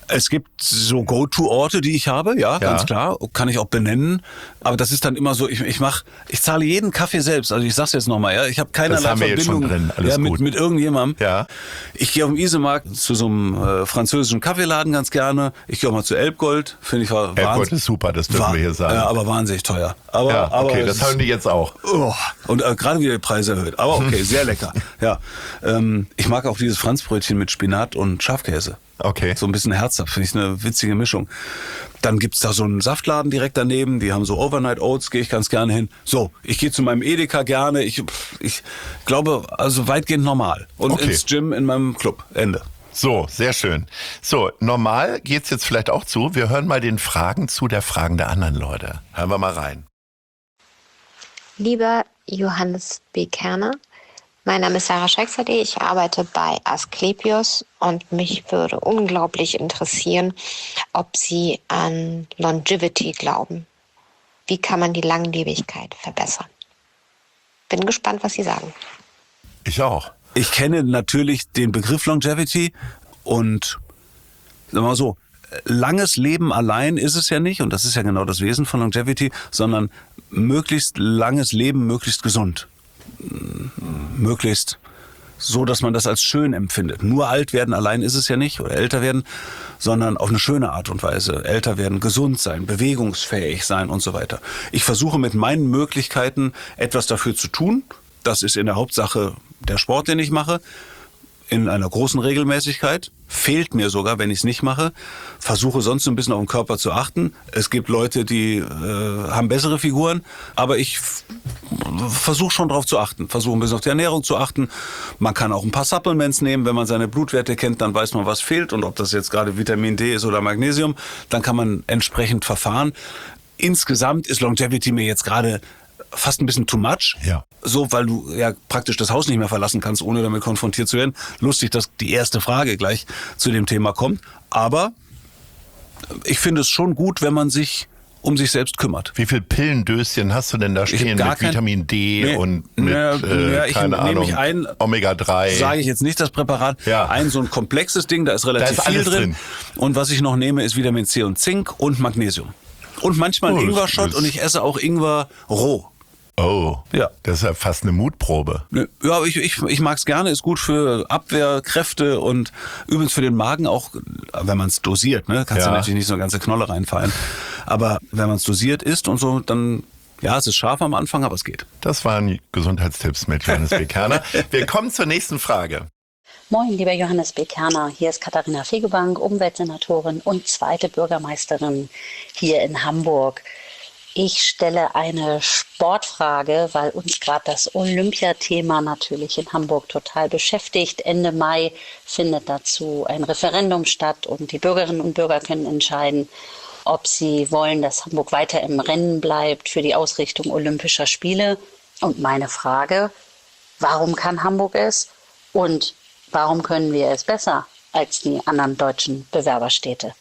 S1: Es gibt so Go-To-Orte, die ich habe, ja, ja, ganz klar, kann ich auch benennen. Aber das ist dann immer so, ich, ich mach, ich zahle jeden Kaffee selbst. Also ich sag's jetzt nochmal, ja, ich habe keinerlei
S3: das haben wir
S1: Verbindung
S3: jetzt schon drin. Alles
S1: ja, mit,
S3: gut.
S1: mit irgendjemandem.
S3: Ja.
S1: Ich gehe auf dem Isemarkt zu so einem äh, französischen Kaffeeladen ganz gerne. Ich gehe auch mal zu Elbgold, finde ich war
S3: Elbgold ist super, das dürfen
S1: war,
S3: wir hier sagen.
S1: Ja, aber wahnsinnig teuer. Aber,
S3: ja, okay,
S1: aber
S3: das haben die jetzt auch.
S1: Oh, und äh, gerade wieder die Preise erhöht. Aber okay, sehr lecker. Ja, ähm, ich mag auch dieses Franzbrötchen mit Spinat und Schafkäse.
S3: Okay.
S1: So ein bisschen herzhaft, finde ich eine witzige Mischung. Dann gibt's da so einen Saftladen direkt daneben, die haben so Overnight Oats, gehe ich ganz gerne hin. So, ich gehe zu meinem Edeka gerne. Ich, ich glaube, also weitgehend normal. Und
S3: okay.
S1: ins Gym in meinem Club. Ende.
S3: So, sehr schön. So, normal geht's jetzt vielleicht auch zu. Wir hören mal den Fragen zu der Fragen der anderen Leute. Hören wir mal rein.
S4: Lieber Johannes B. Kerner, mein Name ist Sarah Schexade, ich arbeite bei Asklepios und mich würde unglaublich interessieren, ob Sie an Longevity glauben. Wie kann man die Langlebigkeit verbessern? Bin gespannt, was Sie sagen.
S3: Ich auch.
S1: Ich kenne natürlich den Begriff Longevity und sagen wir mal so, langes Leben allein ist es ja nicht und das ist ja genau das Wesen von Longevity, sondern möglichst langes Leben, möglichst gesund. Möglichst so, dass man das als schön empfindet. Nur alt werden allein ist es ja nicht oder älter werden, sondern auf eine schöne Art und Weise. Älter werden, gesund sein, bewegungsfähig sein und so weiter. Ich versuche mit meinen Möglichkeiten etwas dafür zu tun. Das ist in der Hauptsache der Sport, den ich mache. In einer großen Regelmäßigkeit. Fehlt mir sogar, wenn ich es nicht mache. Versuche sonst ein bisschen auf den Körper zu achten. Es gibt Leute, die äh, haben bessere Figuren, aber ich f- versuche schon darauf zu achten. Versuche ein bisschen auf die Ernährung zu achten. Man kann auch ein paar Supplements nehmen. Wenn man seine Blutwerte kennt, dann weiß man, was fehlt. Und ob das jetzt gerade Vitamin D ist oder Magnesium, dann kann man entsprechend verfahren. Insgesamt ist Longevity mir jetzt gerade fast ein bisschen too much.
S3: Ja.
S1: So, weil du ja praktisch das Haus nicht mehr verlassen kannst, ohne damit konfrontiert zu werden. Lustig, dass die erste Frage gleich zu dem Thema kommt. Aber ich finde es schon gut, wenn man sich um sich selbst kümmert.
S3: Wie viel Pillendöschen hast du denn da stehen mit
S1: kein,
S3: Vitamin D
S1: nee,
S3: und mit,
S1: ja,
S3: äh,
S1: ja, ich
S3: keine Ahnung,
S1: mich ein,
S3: Omega drei?
S1: Sage ich jetzt nicht das Präparat.
S3: Ja.
S1: Ein so ein komplexes Ding, da ist relativ
S3: da ist
S1: viel
S3: alles
S1: drin.
S3: drin.
S1: Und was ich noch nehme, ist Vitamin C und Zink und Magnesium. Und manchmal
S3: Oh, das
S1: Ingwer-Shot
S3: ist-
S1: und ich esse auch Ingwer roh.
S3: Oh,
S1: Ja.
S3: das ist ja fast eine Mutprobe.
S1: Ja, ich, ich, ich mag es gerne, ist gut für Abwehrkräfte und übrigens für den Magen auch, wenn man es dosiert, ne? Kannst
S3: Ja.
S1: du natürlich nicht so eine ganze Knolle reinfallen. Aber wenn man es dosiert isst und so, dann, ja, es ist scharf am Anfang, aber es geht.
S3: Das waren Gesundheitstipps mit Johannes B. Kerner. Wir kommen zur nächsten Frage.
S5: Moin, lieber Johannes B. Kerner. Hier ist Katharina Fegebank, Umweltsenatorin und zweite Bürgermeisterin hier in Hamburg. Ich stelle eine Sportfrage, weil uns gerade das Olympiathema natürlich in Hamburg total beschäftigt. Ende Mai findet dazu ein Referendum statt und die Bürgerinnen und Bürger können entscheiden, ob sie wollen, dass Hamburg weiter im Rennen bleibt für die Ausrichtung Olympischer Spiele. Und meine Frage, warum kann Hamburg es und warum können wir es besser als die anderen deutschen Bewerberstädte?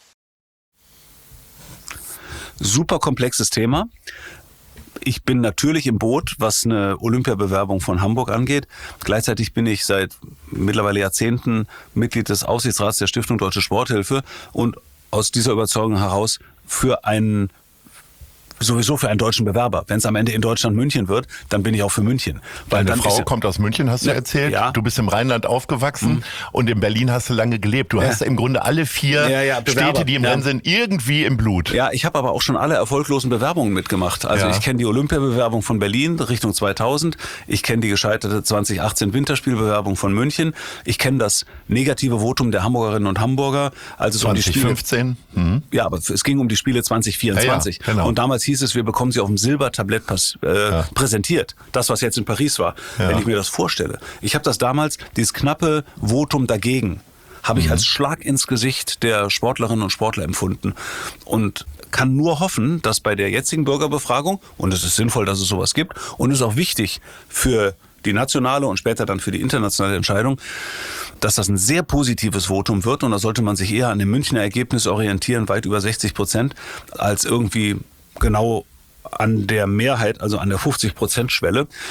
S1: Super komplexes Thema. Ich bin natürlich im Boot, was eine Olympiabewerbung von Hamburg angeht. Gleichzeitig bin ich seit mittlerweile Jahrzehnten Mitglied des Aufsichtsrats der Stiftung Deutsche Sporthilfe und aus dieser Überzeugung heraus für einen sowieso für einen deutschen Bewerber. Wenn es am Ende in Deutschland München wird, dann bin ich auch für München. Weil
S3: Deine
S1: dann
S3: Frau
S1: ist,
S3: kommt aus München, hast du
S1: Ja,
S3: erzählt.
S1: ja.
S3: Du bist im Rheinland aufgewachsen mhm. und in Berlin hast du lange gelebt. Du
S1: Ja.
S3: hast im Grunde alle vier
S1: Ja, ja, Bewerber.
S3: Städte, die im
S1: Ja.
S3: Rennen sind, irgendwie im Blut.
S1: Ja, ich habe aber auch schon alle erfolglosen Bewerbungen mitgemacht. Also
S3: Ja.
S1: ich kenne die Olympiabewerbung von Berlin Richtung zweitausend. Ich kenne die gescheiterte zwanzig achtzehn Winterspielbewerbung von München. Ich kenne das negative Votum der Hamburgerinnen und Hamburger, als es um die
S3: zwanzig
S1: Spiele
S3: fünfzehn. Mhm.
S1: Ja, aber es ging um die Spiele zwanzig vierundzwanzig.
S3: Ja, ja, genau.
S1: Und damals hieß es, wir bekommen sie auf dem Silbertablett pass, äh,
S3: Ja.
S1: präsentiert. Das, was jetzt in Paris war.
S3: Ja.
S1: Wenn ich mir das vorstelle. Ich habe das damals, dieses knappe Votum dagegen, habe ich
S3: Mhm.
S1: als Schlag ins Gesicht der Sportlerinnen und Sportler empfunden. Und kann nur hoffen, dass bei der jetzigen Bürgerbefragung, und es ist sinnvoll, dass es sowas gibt, und es ist auch wichtig für die nationale und später dann für die internationale Entscheidung, dass das ein sehr positives Votum wird. Und da sollte man sich eher an dem Münchner Ergebnis orientieren, weit über sechzig Prozent, als irgendwie genau an der Mehrheit, also an der fünfzig Prozent Schwelle.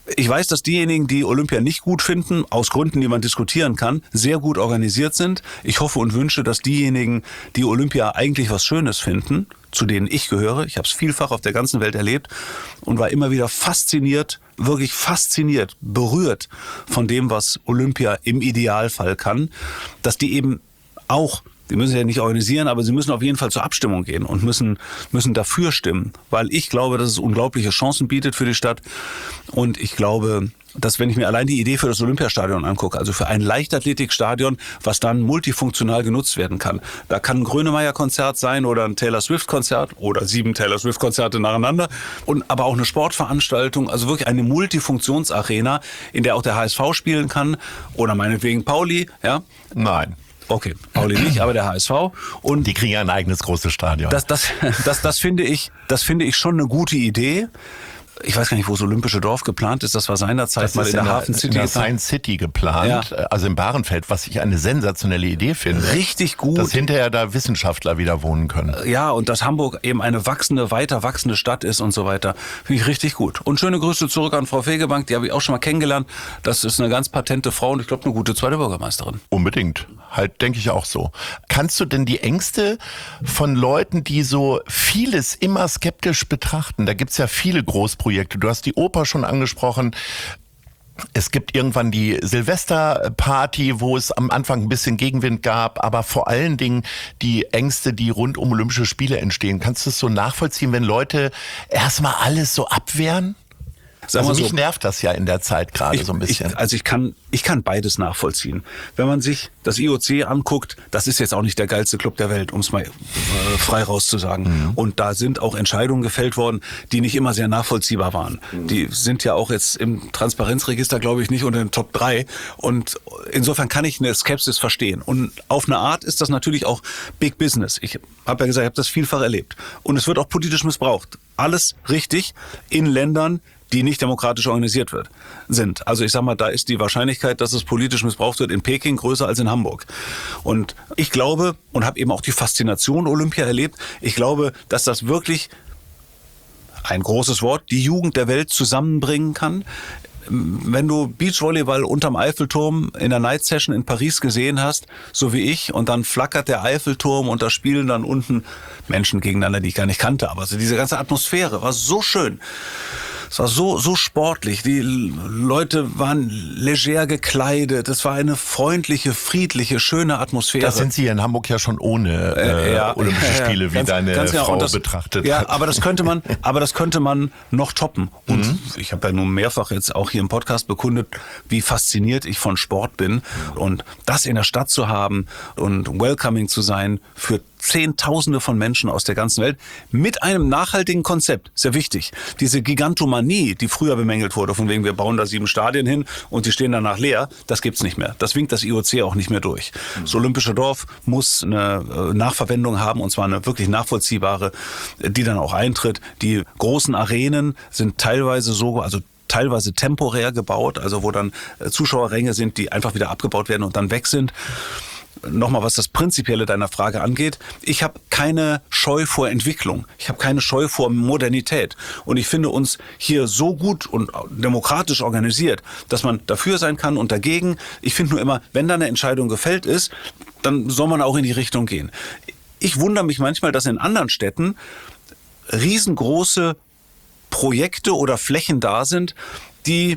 S1: Ich weiß, dass diejenigen, die Olympia nicht gut finden, aus Gründen, die man diskutieren kann, sehr gut organisiert sind. Ich hoffe und wünsche, dass diejenigen, die Olympia eigentlich was Schönes finden, zu denen ich gehöre, ich habe es vielfach auf der ganzen Welt erlebt und war immer wieder fasziniert, wirklich fasziniert, berührt von dem, was Olympia im Idealfall kann, dass die eben auch, die müssen ja nicht organisieren, aber sie müssen auf jeden Fall zur Abstimmung gehen und müssen, müssen dafür stimmen, weil ich glaube, dass es unglaubliche Chancen bietet für die Stadt und ich glaube, dass wenn ich mir allein die Idee für das Olympiastadion angucke, also für ein Leichtathletikstadion, was dann multifunktional genutzt werden kann. Da kann ein Grönemeyer-Konzert sein oder ein Taylor-Swift-Konzert oder sieben Taylor-Swift-Konzerte nacheinander und aber auch eine Sportveranstaltung, also wirklich eine Multifunktionsarena, in der auch der H S V spielen kann oder meinetwegen Pauli, ja?
S3: Nein.
S1: Okay, Pauli nicht, aber der H S V. Und
S3: die kriegen ja ein eigenes großes Stadion.
S1: Das, das, das, das finde ich, das finde ich schon eine gute Idee. Ich weiß gar nicht, wo das Olympische Dorf geplant ist. Das war seinerzeit
S3: das
S1: mal in der,
S3: in
S1: Hafen City.
S3: In der Science City geplant, ja. Also in Bahrenfeld, was ich eine sensationelle Idee finde.
S1: Richtig gut.
S3: Dass hinterher da Wissenschaftler wieder wohnen können.
S1: Ja, und dass Hamburg eben eine wachsende, weiter wachsende Stadt ist und so weiter. Finde ich richtig gut. Und schöne Grüße zurück an Frau Fegebank, die habe ich auch schon mal kennengelernt. Das ist eine ganz patente Frau und ich glaube eine gute zweite Bürgermeisterin.
S3: Unbedingt. Halt, denke ich auch so. Kannst du denn die Ängste von Leuten, die so vieles immer skeptisch betrachten, da gibt's ja viele Großprojekte, du hast die Oper schon angesprochen, es gibt irgendwann die Silvesterparty, wo es am Anfang ein bisschen Gegenwind gab, aber vor allen Dingen die Ängste, die rund um Olympische Spiele entstehen. Kannst du es so nachvollziehen, wenn Leute erstmal alles so abwehren?
S1: Sagen
S3: also
S1: wir
S3: mich
S1: so,
S3: nervt das ja in der Zeit gerade so ein bisschen.
S1: Ich, also ich kann, ich kann beides nachvollziehen. Wenn man sich das I O C anguckt, das ist jetzt auch nicht der geilste Club der Welt, um es mal äh, frei rauszusagen. Mhm. Und da sind auch Entscheidungen gefällt worden, die nicht immer sehr nachvollziehbar waren. Mhm. Die sind ja auch jetzt im Transparenzregister, glaube ich, nicht unter den Top drei. Und insofern kann ich eine Skepsis verstehen. Und auf eine Art ist das natürlich auch Big Business. Ich habe ja gesagt, ich habe das vielfach erlebt. Und es wird auch politisch missbraucht. Alles richtig in Ländern, die nicht demokratisch organisiert wird, sind. Also ich sag mal, da ist die Wahrscheinlichkeit, dass es politisch missbraucht wird in Peking größer als in Hamburg. Und ich glaube und habe eben auch die Faszination Olympia erlebt, ich glaube, dass das wirklich, ein großes Wort, die Jugend der Welt zusammenbringen kann. Wenn du Beachvolleyball unterm Eiffelturm in der Night Session in Paris gesehen hast, so wie ich, und dann flackert der Eiffelturm und da spielen dann unten Menschen gegeneinander, die ich gar nicht kannte, aber so diese ganze Atmosphäre war so schön. Es war so, so sportlich. Die Leute waren leger gekleidet. Es war eine freundliche, friedliche, schöne Atmosphäre.
S3: Das sind Sie in Hamburg ja schon ohne äh, äh, ja, Olympische ja, ja, Spiele, wie ganz, deine ganz genau. Frau das, betrachtet
S1: ja,
S3: hat.
S1: Aber das könnte man, aber das könnte man noch toppen. Und mhm. ich habe ja nun mehrfach jetzt auch hier im Podcast bekundet, wie fasziniert ich von Sport bin. Und das in der Stadt zu haben und welcoming zu sein für Zehntausende von Menschen aus der ganzen Welt mit einem nachhaltigen Konzept. Sehr wichtig. Diese Gigantomanie, die früher bemängelt wurde, von wegen wir bauen da sieben Stadien hin und die stehen danach leer, das gibt's nicht mehr. Das winkt das I O C auch nicht mehr durch. Das Olympische Dorf muss eine Nachverwendung haben und zwar eine wirklich nachvollziehbare, die dann auch eintritt. Die großen Arenen sind teilweise so, also teilweise temporär gebaut, also wo dann Zuschauerränge sind, die einfach wieder abgebaut werden und dann weg sind. Nochmal, was das Prinzipielle deiner Frage angeht. Ich habe keine Scheu vor Entwicklung. Ich habe keine Scheu vor Modernität. Und ich finde uns hier so gut und demokratisch organisiert, dass man dafür sein kann und dagegen. Ich finde nur immer, wenn da eine Entscheidung gefällt ist, dann soll man auch in die Richtung gehen. Ich wundere mich manchmal, dass in anderen Städten riesengroße Projekte oder Flächen da sind, die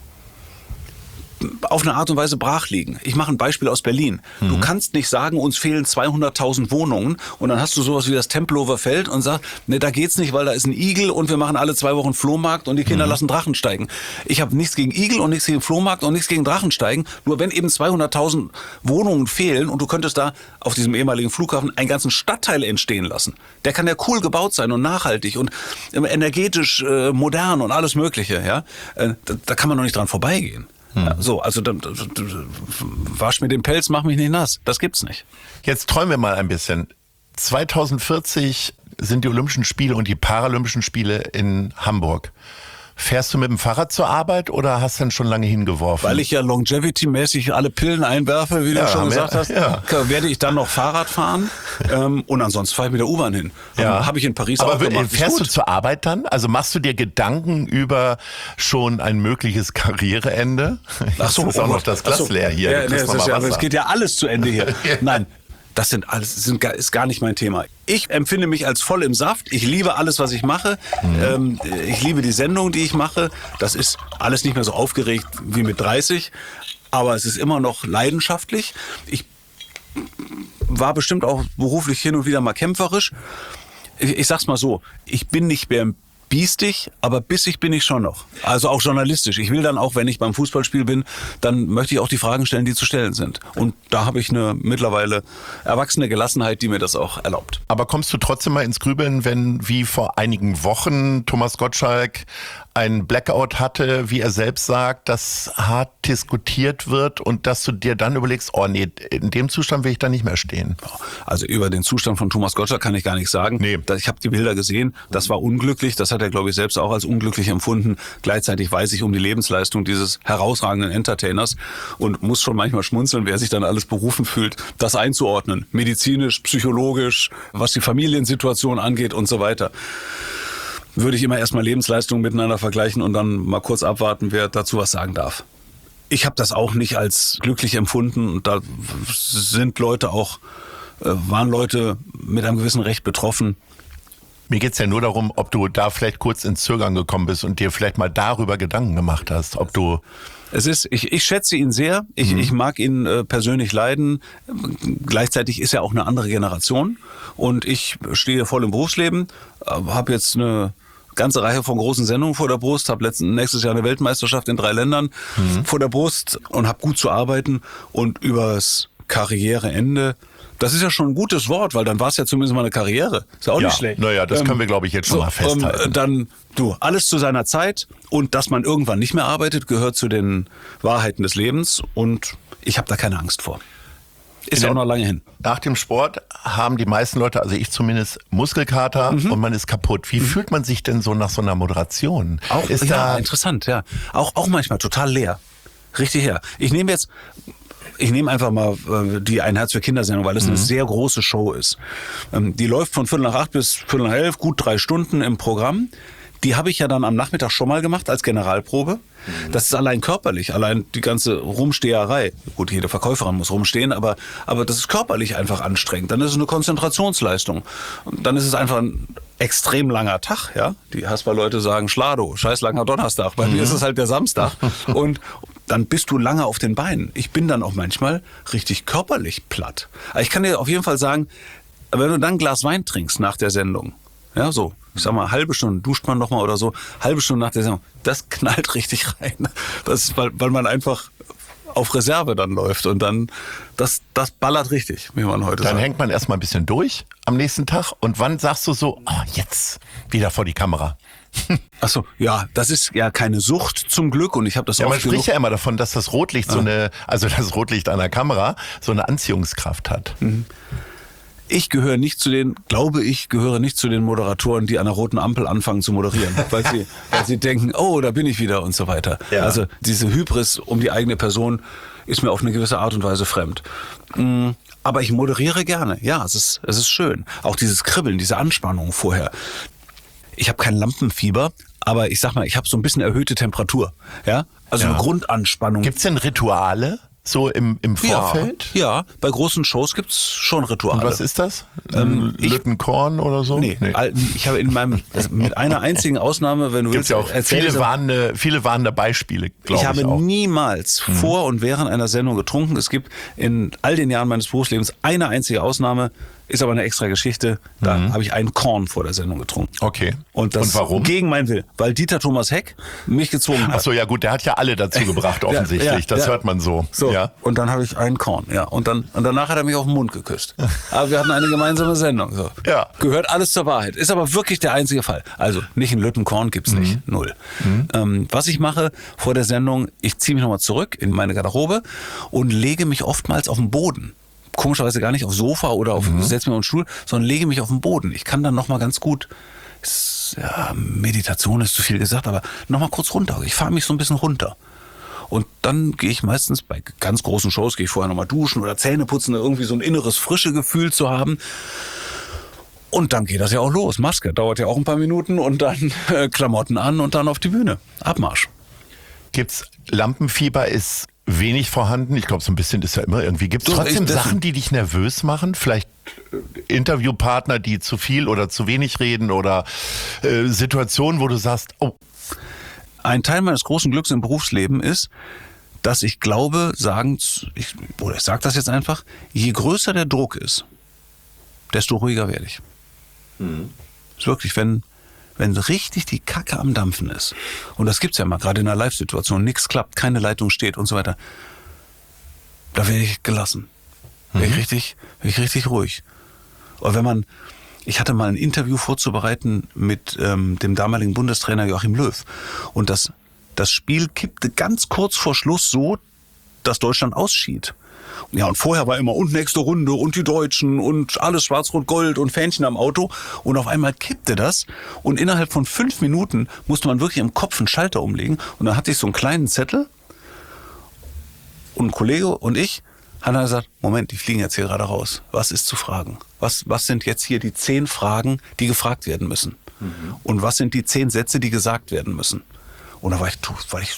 S1: auf eine Art und Weise brach liegen. Ich mache ein Beispiel aus Berlin. Mhm. Du kannst nicht sagen, uns fehlen zweihunderttausend Wohnungen und dann hast du sowas wie das Tempelhofer Feld und sagst, ne, da geht's nicht, weil da ist ein Igel und wir machen alle zwei Wochen Flohmarkt und die Kinder mhm. lassen Drachen steigen. Ich habe nichts gegen Igel und nichts gegen Flohmarkt und nichts gegen Drachensteigen. Nur wenn eben zweihunderttausend Wohnungen fehlen und du könntest da auf diesem ehemaligen Flughafen einen ganzen Stadtteil entstehen lassen. Der kann ja cool gebaut sein und nachhaltig und energetisch äh, modern und alles Mögliche. Ja, äh, da, da kann man doch nicht dran vorbeigehen. Ja, so, also da, da, da, wasch mir den Pelz, mach mich nicht nass. Das gibt's nicht.
S3: Jetzt träumen wir mal ein bisschen. zweitausendvierzig sind die Olympischen Spiele und die Paralympischen Spiele in Hamburg. Fährst du mit dem Fahrrad zur Arbeit oder hast du dann schon lange hingeworfen?
S1: Weil ich ja longevity-mäßig alle Pillen einwerfe, wie
S3: Ja,
S1: du schon
S3: mehr-
S1: gesagt hast,
S3: ja.
S1: werde ich dann noch Fahrrad fahren ähm, und ansonsten fahre ich mit der U-Bahn hin.
S3: Ja.
S1: Habe ich in Paris
S3: Aber
S1: auch gemacht. Ist
S3: fährst du
S1: gut.
S3: zur Arbeit dann? Also machst du dir Gedanken über schon ein mögliches Karriereende?
S1: Ach so,
S3: Jetzt ist auch
S1: oh
S3: noch
S1: Gott.
S3: das
S1: Ach
S3: Glas
S1: so.
S3: leer hier.
S1: Ja,
S3: Du
S1: nee,
S3: kriegst
S1: es,
S3: noch
S1: ist
S3: mal
S1: ja,
S3: Wasser.
S1: es geht ja alles zu Ende hier.
S3: Ja.
S1: Nein, das sind alles, sind, gar- ist gar nicht mein Thema. Ich empfinde mich als voll im Saft. Ich liebe alles, was ich mache. Ähm, ich liebe die Sendung, die ich mache. Das ist alles nicht mehr so aufgeregt wie mit dreißig. Aber es ist immer noch leidenschaftlich. Ich war bestimmt auch beruflich hin und wieder mal kämpferisch. Ich, ich sag's mal so, ich bin nicht mehr biestig, aber bissig bin ich schon noch. Also auch journalistisch. Ich will dann auch, wenn ich beim Fußballspiel bin, dann möchte ich auch die Fragen stellen, die zu stellen sind. Und da habe ich eine mittlerweile erwachsene Gelassenheit, die mir das auch erlaubt.
S3: Aber kommst du trotzdem mal ins Grübeln, wenn wie vor einigen Wochen Thomas Gottschalk einen Blackout hatte, wie er selbst sagt, dass hart diskutiert wird und dass du dir dann überlegst, oh nee, in dem Zustand will ich da nicht mehr stehen.
S1: Also über den Zustand von Thomas Gottschalk kann ich gar nichts sagen.
S3: Nee.
S1: Da- Ich habe die Bilder gesehen, das war unglücklich, das hat er, glaube ich, selbst auch als unglücklich empfunden. Gleichzeitig weiß ich um die Lebensleistung dieses herausragenden Entertainers und muss schon manchmal schmunzeln, wer sich dann alles berufen fühlt, das einzuordnen. Medizinisch, psychologisch, was die Familiensituation angeht und so weiter. Würde ich immer erstmal Lebensleistungen miteinander vergleichen und dann mal kurz abwarten, wer dazu was sagen darf. Ich habe das auch nicht als glücklich empfunden und da sind Leute auch, äh, waren Leute mit einem gewissen Recht betroffen.
S3: Mir geht's ja nur darum, ob du da vielleicht kurz ins Zögern gekommen bist und dir vielleicht mal darüber Gedanken gemacht hast, ob du...
S1: Es ist, ich, ich schätze ihn sehr, ich, ich mag ihn äh, persönlich leiden. Gleichzeitig ist er auch eine andere Generation und ich stehe voll im Berufsleben, äh, habe jetzt eine ganze Reihe von großen Sendungen vor der Brust, habe letzten nächstes Jahr eine Weltmeisterschaft in drei Ländern vor der Brust und habe gut zu arbeiten und übers Karriereende. Das ist ja schon ein gutes Wort, weil dann war es ja zumindest mal eine Karriere. Ist ja auch
S3: Ja,
S1: nicht schlecht.
S3: naja, das können wir, glaube ich, jetzt schon mal festhalten.
S1: Ähm, dann, du, alles zu seiner Zeit und dass man irgendwann nicht mehr arbeitet, gehört zu den Wahrheiten des Lebens und ich habe da keine Angst vor. Ist ja auch noch lange hin.
S3: Nach dem Sport haben die meisten Leute, also ich zumindest, Muskelkater und man ist kaputt. Wie fühlt man sich denn so nach so einer Moderation?
S1: Auch,
S3: ist
S1: ja,
S3: da
S1: interessant, ja. Auch, auch manchmal total leer. Richtig her. Ich nehme jetzt, ich nehme einfach mal äh, die Ein Herz für Kinder-Sendung, weil das eine sehr große Show ist. Ähm, die läuft von Viertel nach acht bis Viertel nach elf, gut drei Stunden im Programm. Die habe ich ja dann am Nachmittag schon mal gemacht als Generalprobe. Das ist allein körperlich, allein die ganze Rumsteherei. Gut, jede Verkäuferin muss rumstehen, aber, aber das ist körperlich einfach anstrengend. Dann ist es eine Konzentrationsleistung. Und dann ist es einfach ein extrem langer Tag, ja. Die Hasper-Leute sagen Schlado, scheiß langer Donnerstag. Bei mir ist es halt der Samstag. Und dann bist du lange auf den Beinen. Ich bin dann auch manchmal richtig körperlich platt. Aber ich kann dir auf jeden Fall sagen, wenn du dann ein Glas Wein trinkst nach der Sendung, ja, so, ich sag mal, halbe Stunde duscht man noch mal oder so, halbe Stunde nach der Sendung, das knallt richtig rein. Das ist, weil, weil man einfach auf Reserve dann läuft und dann, das, das ballert richtig, wie man heute
S3: Dann
S1: sagt.
S3: hängt man erstmal ein bisschen durch am nächsten Tag und wann sagst du so, ah, jetzt wieder vor die Kamera?
S1: Ach so, ja, das ist ja keine Sucht zum Glück und ich habe das
S3: Ja,
S1: oft
S3: man spricht
S1: genug-
S3: ja immer davon, dass das Rotlicht so eine, also das Rotlicht an der Kamera so eine Anziehungskraft hat.
S1: Ich gehöre nicht zu den, glaube ich, gehöre nicht zu den Moderatoren, die an der roten Ampel anfangen zu moderieren, weil sie, weil sie denken, oh, da bin ich wieder und so weiter.
S3: Ja.
S1: Also diese Hybris um die eigene Person ist mir auf eine gewisse Art und Weise fremd. Mm, Aber ich moderiere gerne. Ja, es ist, es ist schön. Auch dieses Kribbeln, diese Anspannung vorher. Ich habe kein Lampenfieber, aber ich sag mal, ich habe so ein bisschen erhöhte Temperatur. Ja, also
S3: Ja.
S1: eine Grundanspannung.
S3: Gibt's denn Rituale so im, im Vorfeld?
S1: Ja, ja, bei großen Shows gibt's schon Rituale.
S3: Und was ist das?
S1: Ähm, ich-
S3: Lüttenkorn oder so?
S1: Nee, al- ich habe in meinem, also mit einer einzigen Ausnahme, wenn du
S3: Gibt's
S1: willst,
S3: ja auch
S1: erzähl
S3: viele
S1: ich-
S3: warnende, viele warnende Beispiele, glaube
S1: ich
S3: ich,
S1: habe
S3: auch.
S1: niemals vor und während einer Sendung getrunken. Es gibt in all den Jahren meines Berufslebens eine einzige Ausnahme, ist aber eine extra Geschichte. Da habe ich einen Korn vor der Sendung getrunken.
S3: Okay.
S1: Und das
S3: Und warum?
S1: gegen meinen Willen, weil Dieter Thomas Heck mich gezwungen hat.
S3: Ach so, ja gut, der hat ja alle dazu gebracht, offensichtlich.
S1: Ja, ja,
S3: das
S1: ja.
S3: hört man so.
S1: So,
S3: Ja.
S1: und dann habe ich einen Korn, ja. Und dann und danach hat er mich auf den Mund geküsst. Aber wir hatten eine gemeinsame Sendung. So.
S3: Ja.
S1: Gehört alles zur Wahrheit. Ist aber wirklich der einzige Fall. Also nicht ein Lüttenkorn gibt's nicht. Null. Ähm, was ich mache vor der Sendung, ich ziehe mich nochmal zurück in meine Garderobe und lege mich oftmals auf den Boden. Komischerweise gar nicht aufs Sofa oder auf, setze mir auf den Stuhl, sondern lege mich auf den Boden. Ich kann dann nochmal ganz gut ist, ja, Meditation ist zu viel gesagt, aber nochmal kurz runter. Ich fahre mich so ein bisschen runter. Und dann gehe ich meistens bei ganz großen Shows, gehe ich vorher nochmal duschen oder Zähne putzen, irgendwie so ein inneres frische Gefühl zu haben. Und dann geht das ja auch los. Maske dauert ja auch ein paar Minuten und dann äh, Klamotten an und dann auf die Bühne. Abmarsch.
S3: Gibt's Lampenfieber ist wenig vorhanden? Ich glaube, so ein bisschen ist ja immer irgendwie. Gibt es trotzdem Sachen, die dich nervös machen? Vielleicht Interviewpartner, die zu viel oder zu wenig reden oder äh, Situationen, wo du sagst, oh.
S1: Ein Teil meines großen Glücks im Berufsleben ist, dass ich glaube, sagen, ich, oder ich sage das jetzt einfach, je größer der Druck ist, desto ruhiger werde ich. Mhm. Ist wirklich, wenn, wenn richtig die Kacke am Dampfen ist, und das gibt's ja mal, gerade in einer Live-Situation, nichts klappt, keine Leitung steht und so weiter, da werde ich gelassen. Mhm. Werde ich richtig, werde ich richtig ruhig. Und wenn man, ich hatte mal ein Interview vorzubereiten mit ähm, dem damaligen Bundestrainer Joachim Löw. Und das, das Spiel kippte ganz kurz vor Schluss so, dass Deutschland ausschied. Ja, und vorher war immer und nächste Runde und die Deutschen und alles schwarz-rot-gold und Fähnchen am Auto. Und auf einmal kippte das. Und innerhalb von fünf Minuten musste man wirklich im Kopf einen Schalter umlegen. Und dann hatte ich so einen kleinen Zettel. Und ein Kollege und ich haben dann gesagt, Moment, die fliegen jetzt hier gerade raus. Was ist zu fragen? Was, was sind jetzt hier die zehn Fragen, die gefragt werden müssen? Mhm. Und was sind die zehn Sätze, die gesagt werden müssen? Und da war ich, war ich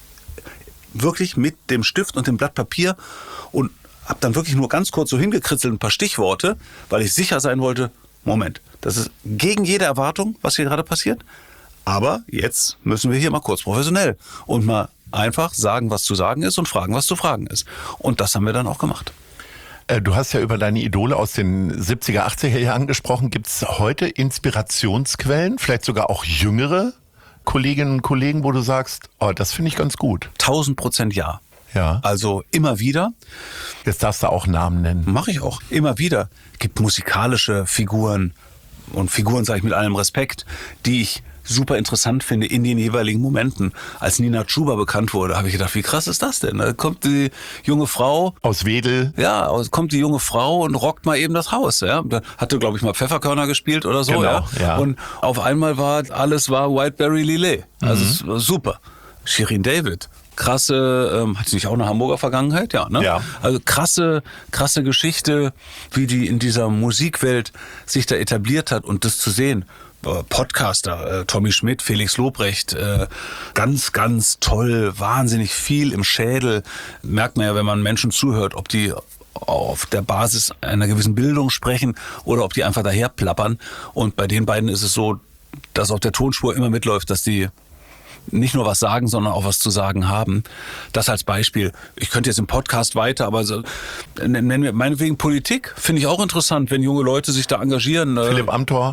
S1: wirklich mit dem Stift und dem Blatt Papier und habe dann wirklich nur ganz kurz so hingekritzelt ein paar Stichworte, weil ich sicher sein wollte, Moment, das ist gegen jede Erwartung, was hier gerade passiert. Aber jetzt müssen wir hier mal kurz professionell und mal einfach sagen, was zu sagen ist und fragen, was zu fragen ist. Und das haben wir dann auch gemacht.
S3: Du hast ja über deine Idole aus den siebziger, achtziger Jahren gesprochen. Gibt es heute Inspirationsquellen, vielleicht sogar auch jüngere Kolleginnen und Kollegen, wo du sagst, oh, das finde ich ganz gut?
S1: Tausend Prozent ja.
S3: Ja.
S1: Also immer wieder.
S3: Jetzt darfst du auch Namen nennen.
S1: Mache ich auch. Immer wieder. Es gibt musikalische Figuren und Figuren, sage ich mit allem Respekt, die ich super interessant finde in den jeweiligen Momenten. Als Nina Chuba bekannt wurde, habe ich gedacht, wie krass ist das denn? Da kommt die junge Frau
S3: aus Wedel.
S1: Ja, kommt die junge Frau und rockt mal eben das Haus. Ja, da hatte, glaube ich, mal Pfefferkörner gespielt oder so.
S3: Genau,
S1: ja?
S3: Ja.
S1: Und auf einmal war alles war Whiteberry Lillet. Also mhm. es war super. Shirin David. Krasse, ähm, hat sie nicht auch eine Hamburger Vergangenheit? Ja, ne?
S3: Ja.
S1: Also krasse, krasse Geschichte, wie die in dieser Musikwelt sich da etabliert hat und das zu sehen. Podcaster, äh, Tommy Schmidt, Felix Lobrecht, äh, ganz, ganz toll, wahnsinnig viel im Schädel. Merkt man ja, wenn man Menschen zuhört, ob die auf der Basis einer gewissen Bildung sprechen oder ob die einfach daher plappern. Und bei den beiden ist es so, dass auf der Tonspur immer mitläuft, dass die nicht nur was sagen, sondern auch was zu sagen haben. Das als Beispiel. Ich könnte jetzt im Podcast weiter, aber so, nennen wir meinetwegen Politik, finde ich auch interessant, wenn junge Leute sich da engagieren.
S3: Philipp Amthor.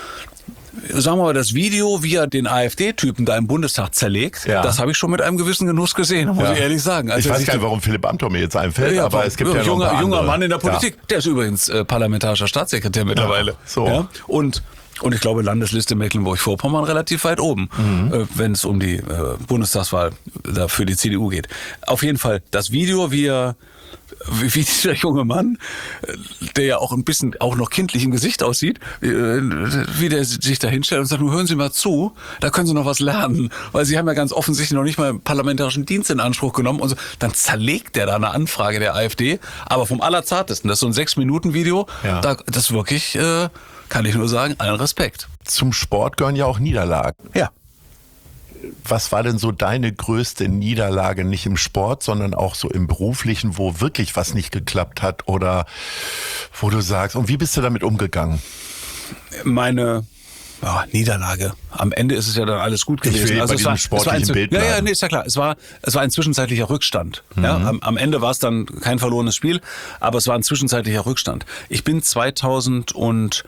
S1: Sagen wir mal, das Video, wie er den AfD-Typen da im Bundestag zerlegt, ja. das habe ich schon mit einem gewissen Genuss gesehen, muss ja. ich ehrlich sagen.
S3: Als ich weiß gar nicht, warum Philipp Amthor mir jetzt einfällt,
S1: ja,
S3: aber es gibt ja, ja noch
S1: junger,
S3: ein paar
S1: junger
S3: andere.
S1: Mann in der Politik. Ja. Der ist übrigens äh, parlamentarischer Staatssekretär mittlerweile.
S3: Ja, so.
S1: Ja? Und Und ich glaube, Landesliste Mecklenburg-Vorpommern relativ weit oben, mhm. äh, wenn es um die äh, Bundestagswahl da für die C D U geht. Auf jeden Fall, das Video, wie er, wie, wie dieser junge Mann, der ja auch ein bisschen auch noch kindlich im Gesicht aussieht, wie, wie der sich da hinstellt und sagt, nur hören Sie mal zu, da können Sie noch was lernen. Weil Sie haben ja ganz offensichtlich noch nicht mal parlamentarischen Dienst in Anspruch genommen. Und so. Dann zerlegt der da eine Anfrage der AfD, aber vom Allerzartesten. Das ist so ein Sechs-Minuten-Video,
S3: ja.
S1: da, das wirklich... Äh, kann ich nur sagen, allen Respekt.
S3: Zum Sport gehören ja auch Niederlagen.
S1: Ja.
S3: Was war denn so deine größte Niederlage, nicht im Sport, sondern auch so im Beruflichen, wo wirklich was nicht geklappt hat oder wo du sagst, und wie bist du damit umgegangen?
S1: Meine ja, Niederlage. Am Ende ist es ja dann alles gut gewesen.
S3: Ich will
S1: also
S3: bei
S1: es
S3: diesem
S1: war,
S3: sportlichen
S1: es war ein,
S3: Bild
S1: ja,
S3: bleiben.
S1: ja, nee, ist ja klar. Es war, es war ein zwischenzeitlicher Rückstand. Mhm. Ja, am, am Ende war es dann kein verlorenes Spiel, aber es war ein zwischenzeitlicher Rückstand. Ich bin zweitausendneun,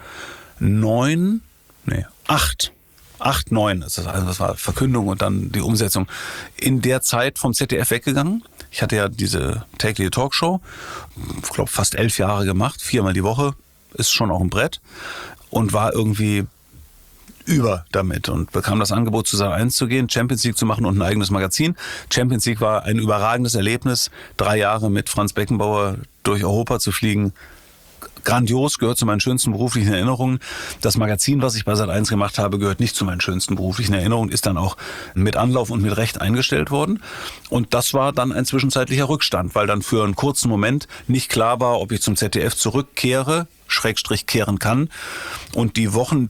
S1: nee, acht, acht, neun, das war Verkündung und dann die Umsetzung, in der Zeit vom Z D F weggegangen. Ich hatte ja diese tägliche Talkshow, ich glaube fast elf Jahre gemacht, viermal die Woche, ist schon auch ein Brett und war irgendwie über damit und bekam das Angebot, zu Sat eins zu gehen, Champions League zu machen und ein eigenes Magazin. Champions League war ein überragendes Erlebnis, drei Jahre mit Franz Beckenbauer durch Europa zu fliegen, grandios, gehört zu meinen schönsten beruflichen Erinnerungen. Das Magazin, was ich bei Sat eins gemacht habe, gehört nicht zu meinen schönsten beruflichen Erinnerungen, ist dann auch mit Anlauf und mit Recht eingestellt worden. Und das war dann ein zwischenzeitlicher Rückstand, weil dann für einen kurzen Moment nicht klar war, ob ich zum Z D F zurückkehre, Schrägstrich kehren kann. Und die Wochen,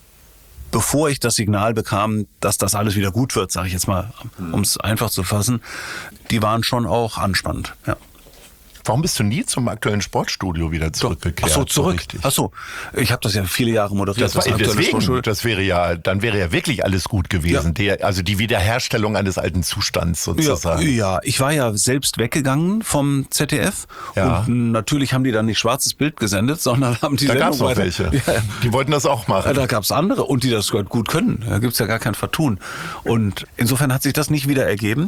S1: bevor ich das Signal bekam, dass das alles wieder gut wird, sage ich jetzt mal, um es einfach zu fassen, die waren schon auch anspannend, ja.
S3: Warum bist du nie zum aktuellen Sportstudio wieder zurückgekehrt?
S1: Ach so, zurück.
S3: So
S1: Ach so, ich habe das ja viele Jahre moderiert.
S3: Das war,
S1: das
S3: deswegen, das wäre ja, dann wäre ja wirklich alles gut gewesen. Ja. Der, also die Wiederherstellung eines alten Zustands sozusagen.
S1: Ja, ja, ich war ja selbst weggegangen vom Z D F.
S3: Ja.
S1: Und natürlich haben die dann nicht schwarzes Bild gesendet, sondern haben die
S3: Da gab es noch
S1: weiter,
S3: welche.
S1: Ja.
S3: Die wollten das auch machen.
S1: Da gab es andere und die das gut können. Da gibt's ja gar kein Vertun. Und insofern hat sich das nicht wieder ergeben.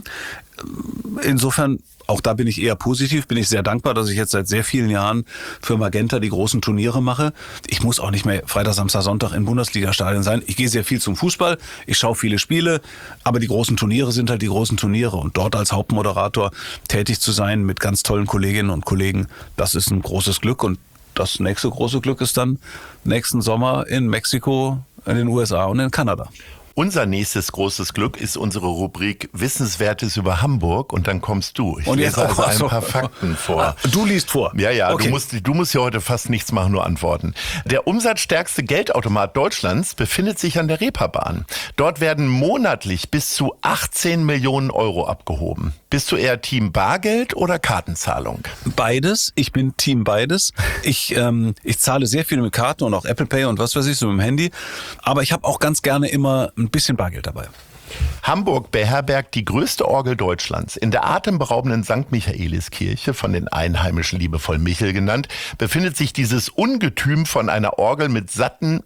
S1: Insofern, auch da bin ich eher positiv, bin ich sehr dankbar, dass ich jetzt seit sehr vielen Jahren für Magenta die großen Turniere mache. Ich muss auch nicht mehr Freitag, Samstag, Sonntag in Bundesliga-Stadien sein. Ich gehe sehr viel zum Fußball, ich schaue viele Spiele, aber die großen Turniere sind halt die großen Turniere. Und dort als Hauptmoderator tätig zu sein mit ganz tollen Kolleginnen und Kollegen, das ist ein großes Glück. Und das nächste große Glück ist dann nächsten Sommer in Mexiko, in den U S A und in Kanada.
S3: Unser nächstes großes Glück ist unsere Rubrik Wissenswertes über Hamburg und dann kommst du. Ich
S1: und jetzt
S3: lese also
S1: auch,
S3: ein
S1: so.
S3: paar Fakten vor.
S1: Ah, du liest vor?
S3: Ja, ja,
S1: okay.
S3: du musst, du musst ja heute fast nichts machen, nur antworten. Der umsatzstärkste Geldautomat Deutschlands befindet sich an der Reeperbahn. Dort werden monatlich bis zu achtzehn Millionen Euro abgehoben. Bist du eher Team Bargeld oder Kartenzahlung?
S1: Beides. Ich bin Team beides. Ich, ähm, ich zahle sehr viel mit Karten und auch Apple Pay und was weiß ich, so mit dem Handy. Aber ich habe auch ganz gerne immer ein bisschen Bargeld dabei.
S3: Hamburg beherbergt die größte Orgel Deutschlands. In der atemberaubenden Sankt Michaeliskirche, von den Einheimischen liebevoll Michel genannt, befindet sich dieses Ungetüm von einer Orgel mit satten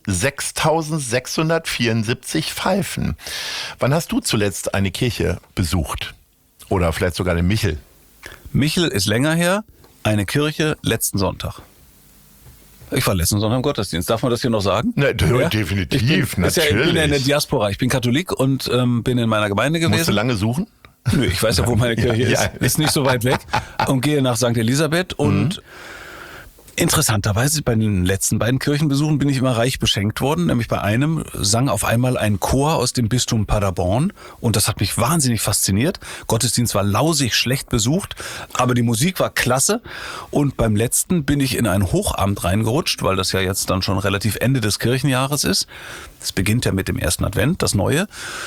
S3: sechstausendsechshundertvierundsiebzig Pfeifen. Wann hast du zuletzt eine Kirche besucht? Oder vielleicht sogar den Michel?
S1: Michel ist länger her, eine Kirche letzten Sonntag. Ich war letzten Sonntag im Gottesdienst. Darf man das hier noch sagen?
S3: Na, ja? Definitiv,
S1: ich bin,
S3: natürlich.
S1: Ja, ich bin ja in der Diaspora. Ich bin Katholik und ähm, bin in meiner Gemeinde gewesen.
S3: Musst du lange suchen?
S1: Nö, ich weiß ja, wo meine Kirche
S3: ja,
S1: ist.
S3: ja.
S1: Ist nicht so weit weg. Und gehe nach Sankt Elisabeth und mhm. interessanterweise bei den letzten beiden Kirchenbesuchen bin ich immer reich beschenkt worden. Nämlich bei einem sang auf einmal ein Chor aus dem Bistum Paderborn und das hat mich wahnsinnig fasziniert. Gottesdienst war lausig schlecht besucht, aber die Musik war klasse. Und beim letzten bin ich in ein Hochamt reingerutscht, weil das ja jetzt dann schon relativ Ende des Kirchenjahres ist. Es beginnt ja mit dem ersten Advent, das Neue.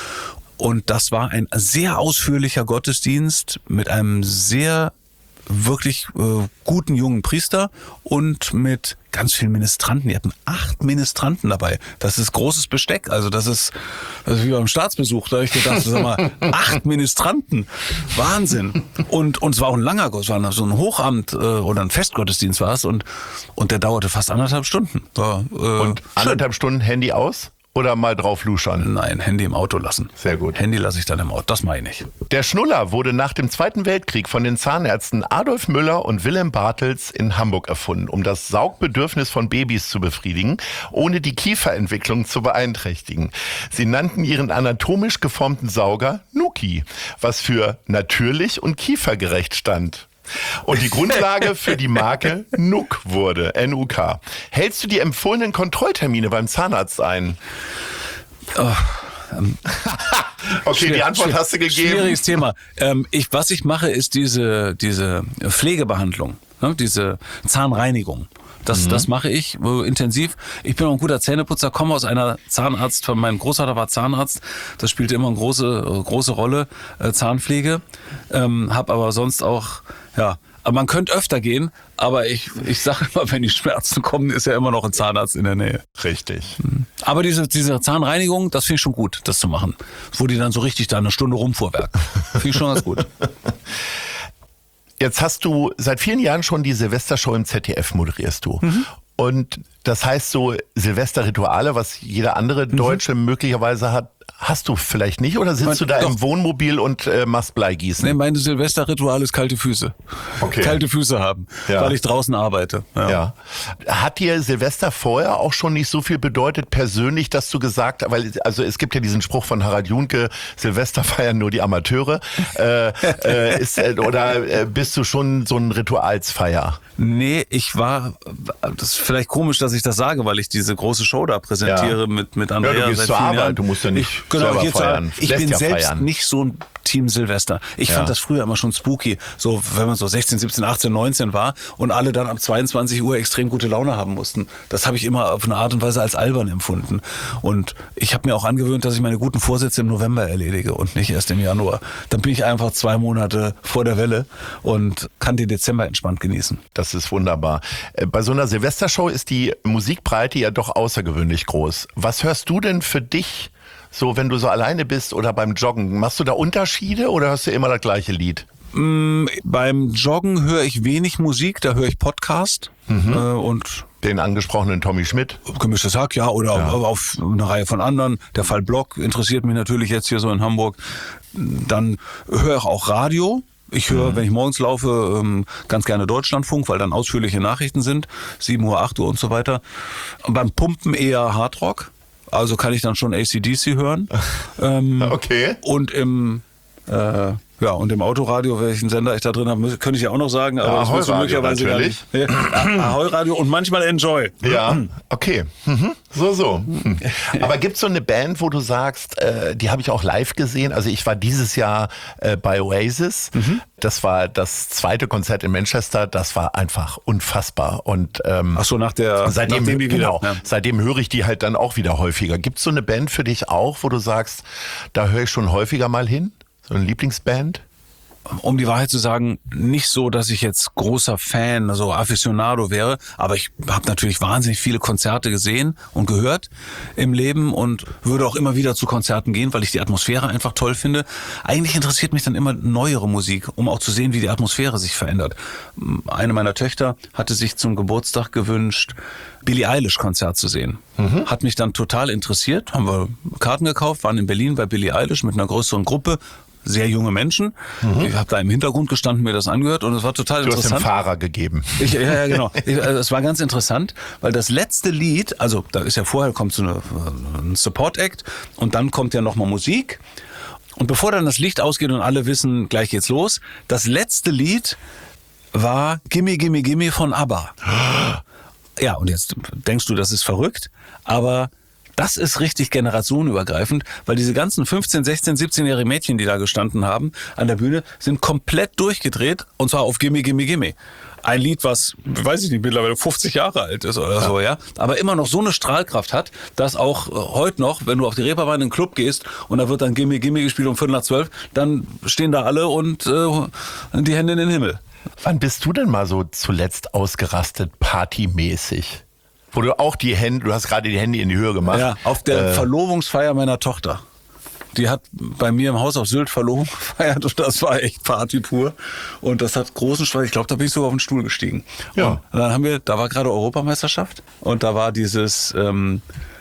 S1: Und das war ein sehr ausführlicher Gottesdienst mit einem sehr wirklich äh, guten jungen Priester und mit ganz vielen Ministranten. Die hatten acht Ministranten dabei. Das ist großes Besteck. Also das ist, das ist wie beim Staatsbesuch. Da habe ich gedacht, sag mal, acht Ministranten. Wahnsinn. Und, und es war auch ein langer Gottesdienst. Es war so ein Hochamt äh, oder ein Festgottesdienst war es. Und, und der dauerte fast anderthalb Stunden. War, äh,
S3: und anderthalb Stunden Handy aus? Oder mal drauf luschern?
S1: Nein, Handy im Auto lassen.
S3: Sehr gut.
S1: Handy lasse ich dann im Auto, das meine ich.
S3: Der Schnuller wurde nach dem Zweiten Weltkrieg von den Zahnärzten Adolf Müller und Wilhelm Bartels in Hamburg erfunden, um das Saugbedürfnis von Babys zu befriedigen, ohne die Kieferentwicklung zu beeinträchtigen. Sie nannten ihren anatomisch geformten Sauger Nuki, was für natürlich und kiefergerecht stand. Und die Grundlage für die Marke Nuk wurde, N U K. Hältst du die empfohlenen Kontrolltermine beim Zahnarzt ein?
S1: Oh, ähm,
S3: okay, die Antwort hast du gegeben.
S1: Schwieriges Thema. Ähm, ich, was ich mache, ist diese, diese Pflegebehandlung, ne, diese Zahnreinigung. Das, mhm. das mache ich äh, intensiv. Ich bin auch ein guter Zähneputzer, komme aus einer Zahnarzt, von meinem Großvater war Zahnarzt. Das spielte immer eine große, äh, große Rolle, äh, Zahnpflege. Ähm, hab aber sonst auch, ja, aber man könnte öfter gehen, aber ich, ich sage immer, wenn die Schmerzen kommen, ist ja immer noch ein Zahnarzt in der Nähe.
S3: Richtig.
S1: Mhm. Aber diese, diese Zahnreinigung, das finde ich schon gut, das zu machen. Wo die dann so richtig da eine Stunde rumfuhrwerken. Finde ich schon ganz gut.
S3: Jetzt hast du seit vielen Jahren schon die Silvestershow im Z D F, moderierst du. Mhm. Und das heißt so Silvesterrituale, was jeder andere Deutsche mhm. möglicherweise hat, hast du vielleicht nicht oder sitzt
S1: Mein,
S3: du da
S1: doch.
S3: im Wohnmobil und äh, machst Bleigießen?
S1: Nee, meine Silvesterritual ist kalte Füße.
S3: Okay.
S1: Kalte Füße haben,
S3: Ja.
S1: weil ich draußen arbeite. Ja.
S3: Ja. Hat dir Silvester vorher auch schon nicht so viel bedeutet persönlich, dass du gesagt hast, weil also es gibt ja diesen Spruch von Harald Junke, Silvester feiern nur die Amateure. äh, äh, ist, äh, oder äh, bist du schon so ein Ritualsfeier?
S1: Nee, ich war, das ist vielleicht komisch, dass ich das sage, weil ich diese große Show da präsentiere
S3: Ja.
S1: mit, mit Andrea.
S3: Ja, du gehst
S1: seit
S3: zur
S1: vielen
S3: Arbeit,
S1: Jahren.
S3: du musst ja nicht
S1: ich, genau,
S3: selber
S1: ich jetzt
S3: feiern.
S1: sagen, Ich
S3: Lässt
S1: bin
S3: ja
S1: selbst
S3: feiern.
S1: nicht so ein Team Silvester. Ich
S3: Ja.
S1: fand das früher immer schon spooky, so wenn man so sechzehn, siebzehn, achtzehn, neunzehn war und alle dann ab zweiundzwanzig Uhr extrem gute Laune haben mussten. Das habe ich immer auf eine Art und Weise als albern empfunden. Und ich habe mir auch angewöhnt, dass ich meine guten Vorsätze im November erledige und nicht erst im Januar. Dann bin ich einfach zwei Monate vor der Welle und kann den Dezember entspannt genießen.
S3: Das ist wunderbar. Äh, Bei so einer Silvestershow ist die Musikbreite ja doch außergewöhnlich groß. Was hörst du denn für dich, so wenn du so alleine bist oder beim Joggen? Machst du da Unterschiede oder hörst du immer das gleiche Lied?
S1: Mm, beim Joggen höre ich wenig Musik, da höre ich Podcast
S3: Mhm.
S1: äh, und
S3: Den angesprochenen Tommy Schmidt?
S1: Gemischtes Hack, ja, oder
S3: Ja.
S1: auf eine Reihe von anderen. Der Fall Block interessiert mich natürlich jetzt hier so in Hamburg. Dann höre ich auch Radio. Ich höre,
S3: Mhm.
S1: wenn ich morgens laufe, ähm, ganz gerne Deutschlandfunk, weil dann ausführliche Nachrichten sind. sieben Uhr, acht Uhr und so weiter. Und beim Pumpen eher Hardrock. Also kann ich dann schon A C D C hören. ähm,
S3: Okay.
S1: Und im äh, ja, und im Autoradio, welchen Sender ich da drin habe, mü- könnte ich ja auch noch sagen, aber
S3: Ja,
S1: das musst du
S3: Ahoi-Radio
S1: möglicherweise gar
S3: natürlich.
S1: nicht. Ja, Ahoi-Radio und manchmal Enjoy.
S3: Ja, okay. Mhm. So, so. Hm. Aber gibt's so eine Band, wo du sagst, äh, die habe ich auch live gesehen? Also ich war dieses Jahr äh, bei Oasis. Das war das zweite Konzert in Manchester. Das war einfach unfassbar. Und ähm,
S1: Ach so, nach der,
S3: seitdem,
S1: nachdem die wieder,
S3: genau,
S1: ja.
S3: seitdem höre ich die halt dann auch wieder häufiger. Gibt's so eine Band für dich auch, wo du sagst, da höre ich schon häufiger mal hin? So eine Lieblingsband?
S1: Um die Wahrheit zu sagen, nicht so, dass ich jetzt großer Fan, also Aficionado wäre, aber ich habe natürlich wahnsinnig viele Konzerte gesehen und gehört im Leben und würde auch immer wieder zu Konzerten gehen, weil ich die Atmosphäre einfach toll finde. Eigentlich interessiert mich dann immer neuere Musik, um auch zu sehen, wie die Atmosphäre sich verändert. Eine meiner Töchter hatte sich zum Geburtstag gewünscht, Billie Eilish Konzert zu sehen. Mhm. Hat mich dann total interessiert, haben wir Karten gekauft, waren in Berlin bei Billie Eilish mit einer größeren Gruppe, sehr junge Menschen. Mhm. Ich habe da im Hintergrund gestanden, mir das angehört und es war total
S3: Du hast
S1: interessant.
S3: dem Fahrer gegeben.
S1: Ich, ja, ja, genau. Ich, also, es war ganz interessant, weil das letzte Lied, also da ist ja vorher kommt so eine, ein Support-Act und dann kommt ja nochmal Musik. Und bevor dann das Licht ausgeht und alle wissen, gleich geht's los, das letzte Lied war Gimme, Gimme, Gimme von ABBA. Ja, und jetzt denkst du, das ist verrückt, aber das ist richtig generationenübergreifend, weil diese ganzen fünfzehn, sechzehn, siebzehnjährigen Mädchen, die da gestanden haben an der Bühne, sind komplett durchgedreht und zwar auf Gimme, Gimme, Gimme. Ein Lied, was, weiß ich nicht, mittlerweile fünfzig Jahre alt ist oder ja. so, ja, aber immer noch so eine Strahlkraft hat, dass auch heute noch, wenn du auf die Reeperbahn in den Club gehst und da wird dann Gimme, Gimme gespielt um Viertel nach zwölf, dann stehen da alle und äh, die Hände in den Himmel.
S3: Wann bist du denn mal so zuletzt ausgerastet, partymäßig? Wo du auch die Hände, du hast gerade die Hände in die Höhe gemacht.
S1: Ja, auf der
S3: äh,
S1: Verlobungsfeier meiner Tochter. Die hat bei mir im Haus auf Sylt Verlobung gefeiert und das war echt Party pur. Und das hat großen Spaß. Ich glaube, da bin ich sogar auf den Stuhl gestiegen.
S3: Ja.
S1: Und dann haben wir, da war gerade Europameisterschaft und da war dieses, ähm,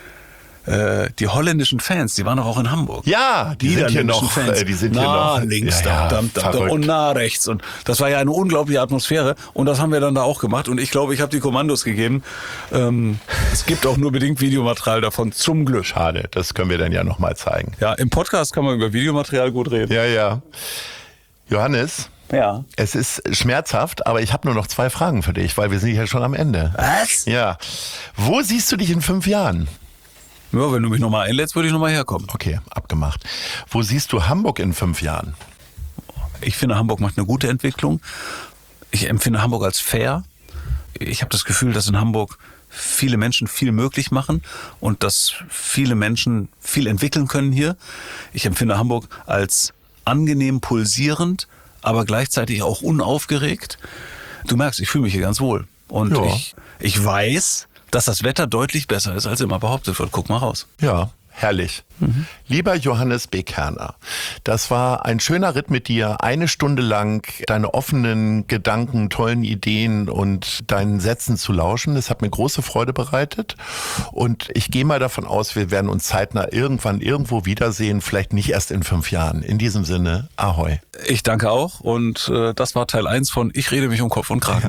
S1: äh, die holländischen Fans, die waren doch auch in Hamburg.
S3: Ja, die sind hier noch,
S1: Fans.
S3: äh, die sind
S1: nah
S3: hier noch.
S1: links,
S3: Ja, ja,
S1: da, da, da,
S3: verrückt.
S1: und nah rechts. Und das war ja eine unglaubliche Atmosphäre. Und das haben wir dann da auch gemacht. Und ich glaube, ich habe die Kommandos gegeben. Ähm, es gibt auch nur bedingt Videomaterial davon, zum Glück.
S3: Schade, das können wir dann ja nochmal zeigen.
S1: Ja, im Podcast kann man über Videomaterial gut reden.
S3: Ja, ja. Johannes,
S1: Ja.
S3: es ist schmerzhaft, aber ich habe nur noch zwei Fragen für dich, weil wir sind ja schon am Ende.
S1: Was?
S3: Ja. Wo siehst du dich in fünf Jahren?
S1: Ja, wenn du mich nochmal einlädst, würde ich nochmal herkommen.
S3: Okay, abgemacht. Wo siehst du Hamburg in fünf Jahren?
S1: Ich finde, Hamburg macht eine gute Entwicklung. Ich empfinde Hamburg als fair. Ich habe das Gefühl, dass in Hamburg viele Menschen viel möglich machen und dass viele Menschen viel entwickeln können hier. Ich empfinde Hamburg als angenehm pulsierend, aber gleichzeitig auch unaufgeregt. Du merkst, ich fühle mich hier ganz wohl. Und
S3: Ja.
S1: ich, ich weiß, dass das Wetter deutlich besser ist, als immer behauptet wird. Guck mal raus.
S3: Ja, Herrlich. Mhm. Lieber Johannes B. Kerner, das war ein schöner Ritt mit dir, eine Stunde lang deine offenen Gedanken, tollen Ideen und deinen Sätzen zu lauschen. Das hat mir große Freude bereitet und ich gehe mal davon aus, wir werden uns zeitnah irgendwann irgendwo wiedersehen, vielleicht nicht erst in fünf Jahren. In diesem Sinne, ahoi.
S1: Ich danke auch und äh, das war Teil eins von Ich rede mich um Kopf und Kragen.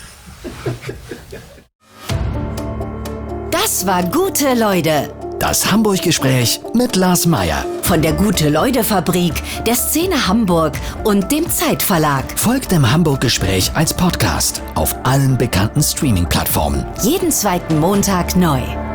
S2: Das war Gute Leute.
S6: Das Hamburg-Gespräch mit Lars Meier.
S2: Von der Gute-Leute-Fabrik, der Szene Hamburg und dem Zeitverlag.
S6: Folgt dem Hamburg-Gespräch als Podcast auf allen bekannten Streaming-Plattformen.
S2: Jeden zweiten Montag neu.